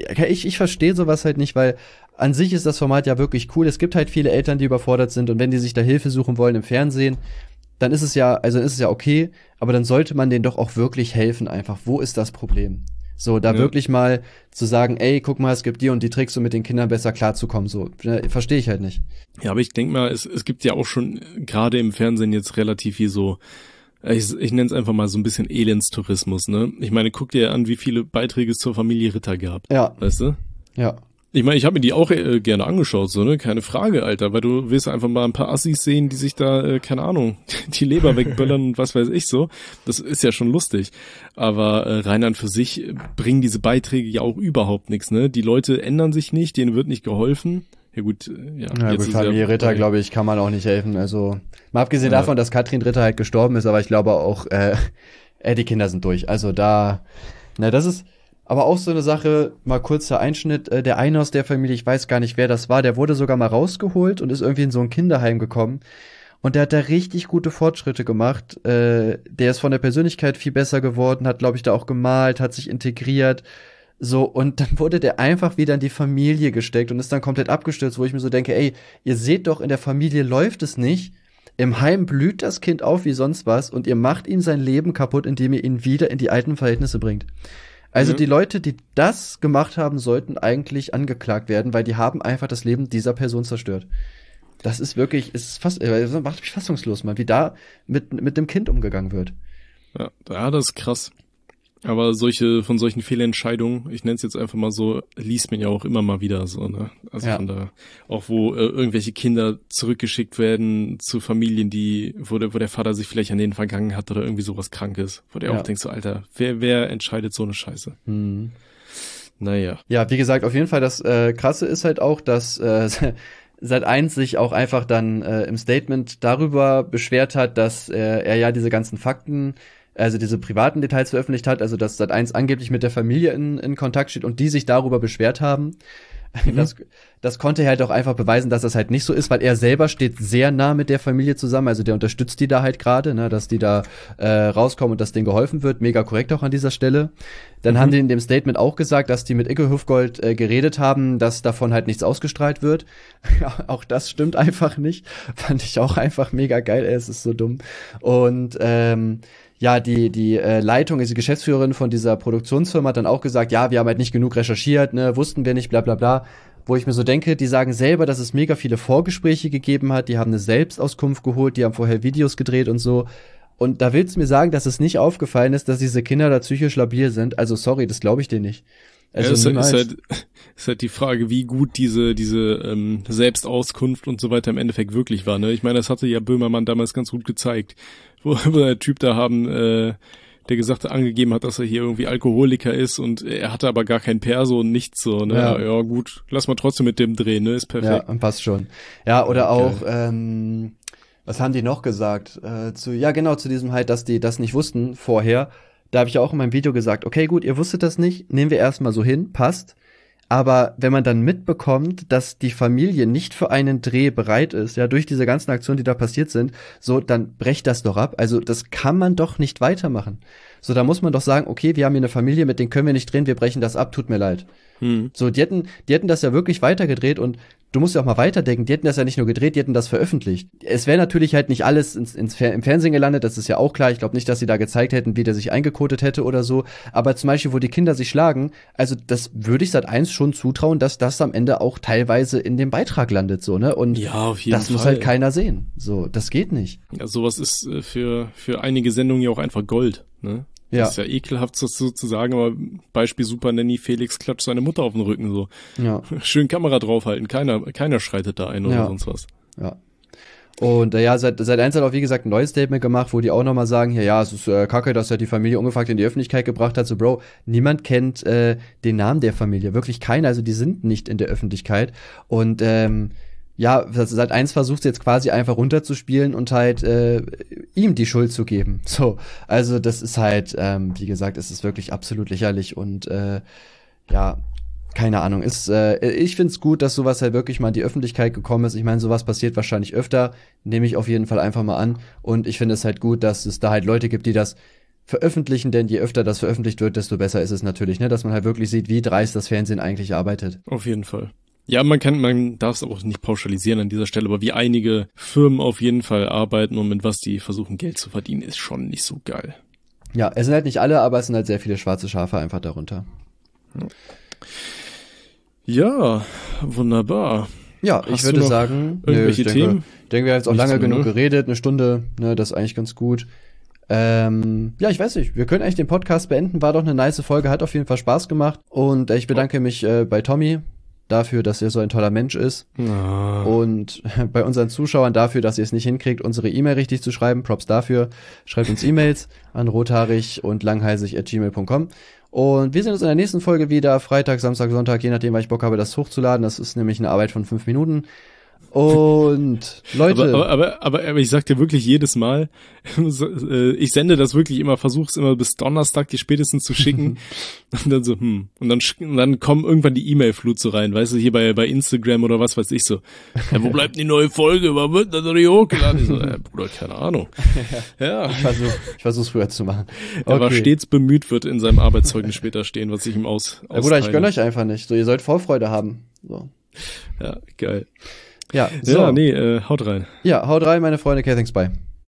ich verstehe sowas halt nicht, weil an sich ist das Format ja wirklich cool. Es gibt halt viele Eltern, die überfordert sind und wenn die sich da Hilfe suchen wollen im Fernsehen, dann ist es ja okay, aber dann sollte man denen doch auch wirklich helfen einfach. Wo ist das Problem? So, da wirklich mal zu sagen, ey, guck mal, es gibt die und die Tricks, um mit den Kindern besser klarzukommen, so, verstehe ich halt nicht. Ja, aber ich denke mal, es gibt ja auch schon gerade im Fernsehen jetzt relativ viel so, ich nenne es einfach mal so ein bisschen Elendstourismus, ne? Ich meine, guck dir an, wie viele Beiträge es zur Familie Ritter gab. Ja. Weißt du? Ja. Ich meine, ich habe mir die auch gerne angeschaut, so, ne? Keine Frage, Alter, weil du willst einfach mal ein paar Assis sehen, die sich da, keine Ahnung, die Leber wegböllern und was weiß ich so. Das ist ja schon lustig. Aber rein an für sich bringen diese Beiträge ja auch überhaupt nichts, ne? Die Leute ändern sich nicht, denen wird nicht geholfen. Ja gut, ja. Gut, Familie Ritter, glaube ich, kann man auch nicht helfen. Also, mal abgesehen davon, dass Katrin Ritter halt gestorben ist, aber ich glaube auch, die Kinder sind durch. Also da, das ist aber auch so eine Sache, mal kurzer Einschnitt, der eine aus der Familie, ich weiß gar nicht, wer das war, der wurde sogar mal rausgeholt und ist irgendwie in so ein Kinderheim gekommen. Und der hat da richtig gute Fortschritte gemacht. Der ist von der Persönlichkeit viel besser geworden, hat, glaube ich, da auch gemalt, hat sich integriert. So, und dann wurde der einfach wieder in die Familie gesteckt und ist dann komplett abgestürzt, wo ich mir so denke, ey, ihr seht doch, in der Familie läuft es nicht. Im Heim blüht das Kind auf wie sonst was und ihr macht ihm sein Leben kaputt, indem ihr ihn wieder in die alten Verhältnisse bringt. Also die Leute, die das gemacht haben, sollten eigentlich angeklagt werden, weil die haben einfach das Leben dieser Person zerstört. Das ist wirklich, macht mich fassungslos, man, wie da mit dem Kind umgegangen wird. Ja, das ist krass. Aber von solchen Fehlentscheidungen, ich nenne es jetzt einfach mal so, liest man ja auch immer mal wieder so, ne? Also von da, auch wo irgendwelche Kinder zurückgeschickt werden zu Familien, wo der Vater sich vielleicht an denen vergangen hat oder irgendwie sowas Krankes, wo der auch denkt so, Alter, wer entscheidet so eine Scheiße? Naja. Ja, wie gesagt, auf jeden Fall das Krasse ist halt auch, dass Sat.1 sich auch einfach dann im Statement darüber beschwert hat, dass er ja diese ganzen Fakten, also diese privaten Details veröffentlicht hat, also dass Sat.1 angeblich mit der Familie in Kontakt steht und die sich darüber beschwert haben. Das konnte er halt auch einfach beweisen, dass das halt nicht so ist, weil er selber steht sehr nah mit der Familie zusammen, also der unterstützt die da halt gerade, ne, dass die da rauskommen und dass denen geholfen wird, mega korrekt auch an dieser Stelle. Dann haben die in dem Statement auch gesagt, dass die mit Icke Hufgold geredet haben, dass davon halt nichts ausgestrahlt wird. Auch das stimmt einfach nicht. Fand ich auch einfach mega geil, es ist so dumm. Und ja, die Leitung, also die Geschäftsführerin von dieser Produktionsfirma hat dann auch gesagt, ja, wir haben halt nicht genug recherchiert, ne, wussten wir nicht, bla bla bla. Wo ich mir so denke, die sagen selber, dass es mega viele Vorgespräche gegeben hat, die haben eine Selbstauskunft geholt, die haben vorher Videos gedreht und so. Und da willst du mir sagen, dass es nicht aufgefallen ist, dass diese Kinder da psychisch labil sind? Also sorry, das glaube ich dir nicht. Also ist halt die Frage, wie gut diese Selbstauskunft und so weiter im Endeffekt wirklich war, ne? Ich meine, das hatte ja Böhmermann damals ganz gut gezeigt, wo der Typ da der gesagt hat, angegeben hat, dass er hier irgendwie Alkoholiker ist und er hatte aber gar kein Perso und nichts so, ne? Ja gut, lass mal trotzdem mit dem drehen, ne? Ist perfekt. Ja, passt schon. Ja, oder auch, was haben die noch gesagt? Zu diesem halt, dass die das nicht wussten vorher. Da habe ich ja auch in meinem Video gesagt, okay, gut, ihr wusstet das nicht, nehmen wir erstmal so hin, passt. Aber wenn man dann mitbekommt, dass die Familie nicht für einen Dreh bereit ist, ja, durch diese ganzen Aktionen, die da passiert sind, so, dann brecht das doch ab. Also, das kann man doch nicht weitermachen. So, da muss man doch sagen, okay, wir haben hier eine Familie, mit denen können wir nicht drehen, wir brechen das ab, tut mir leid. So, die hätten das ja wirklich weitergedreht und du musst ja auch mal weiterdenken, die hätten das ja nicht nur gedreht, die hätten das veröffentlicht. Es wäre natürlich halt nicht alles im Fernsehen gelandet, das ist ja auch klar. Ich glaube nicht, dass sie da gezeigt hätten, wie der sich eingekotet hätte oder so. Aber zum Beispiel, wo die Kinder sich schlagen, also das würde ich Sat.1 schon zutrauen, dass das am Ende auch teilweise in dem Beitrag landet, so, ne? Und ja, auf jeden das muss halt keiner sehen. So, das geht nicht. Ja, sowas ist für einige Sendungen ja auch einfach Gold, ne? Ja. Das ist ja ekelhaft, das so zu sagen, aber Beispiel Super Nanny, Felix klatscht seine Mutter auf den Rücken, so. Ja. Schön Kamera draufhalten, keiner schreitet da ein oder sonst was. Ja. Und Sat.1 hat auch, wie gesagt, ein neues Statement gemacht, wo die auch nochmal sagen, es ist kacke, dass er die Familie ungefragt in die Öffentlichkeit gebracht hat. So, Bro, niemand kennt den Namen der Familie, wirklich keiner, also die sind nicht in der Öffentlichkeit. Und Sat.1 versucht jetzt quasi einfach runterzuspielen und halt ihm die Schuld zu geben. So, also das ist halt, wie gesagt, es ist wirklich absolut lächerlich und keine Ahnung. Ich find's gut, dass sowas halt wirklich mal in die Öffentlichkeit gekommen ist. Ich meine, sowas passiert wahrscheinlich öfter, nehme ich auf jeden Fall einfach mal an. Und ich finde es halt gut, dass es da halt Leute gibt, die das veröffentlichen, denn je öfter das veröffentlicht wird, desto besser ist es natürlich, ne, dass man halt wirklich sieht, wie dreist das Fernsehen eigentlich arbeitet. Auf jeden Fall. Ja, man darf es auch nicht pauschalisieren an dieser Stelle, aber wie einige Firmen auf jeden Fall arbeiten und mit was die versuchen, Geld zu verdienen, ist schon nicht so geil. Ja, es sind halt nicht alle, aber es sind halt sehr viele schwarze Schafe einfach darunter. Ja, wunderbar. Ja, ich würde sagen, irgendwelche Themen? Ich denke, wir haben jetzt auch lange genug geredet, eine Stunde, ne, das ist eigentlich ganz gut. Ich weiß nicht, wir können eigentlich den Podcast beenden, war doch eine nice Folge, hat auf jeden Fall Spaß gemacht und ich bedanke mich bei Tommy dafür, dass er so ein toller Mensch ist und bei unseren Zuschauern dafür, dass ihr es nicht hinkriegt, unsere E-Mail richtig zu schreiben, Props dafür, schreibt uns E-Mails an rothaarig und langhalsig@gmail.com und wir sehen uns in der nächsten Folge wieder, Freitag, Samstag, Sonntag, je nachdem, weil ich Bock habe, das hochzuladen, das ist nämlich eine Arbeit von 5 Minuten. Und Leute. Aber ich sag dir wirklich jedes Mal, ich sende das wirklich immer, versuch's immer bis Donnerstag dir spätestens zu schicken. Und dann so, Und dann kommen irgendwann die E-Mail-Flut so rein, weißt du, hier bei Instagram oder was weiß ich so. Ja, wo bleibt denn die neue Folge? Wann wird das noch nicht hochgeladen? Ich so, Bruder, keine Ahnung. Ja. Ich versuch's früher zu machen. Okay. Er war stets bemüht, wird in seinem Arbeitszeugnis später stehen, was ich ihm Bruder, ich gönn euch einfach nicht. So, ihr sollt Vorfreude haben. So. Ja, geil. Ja, so. Ja, nee, haut rein. Ja, haut rein, meine Freunde. Okay, thanks, bye.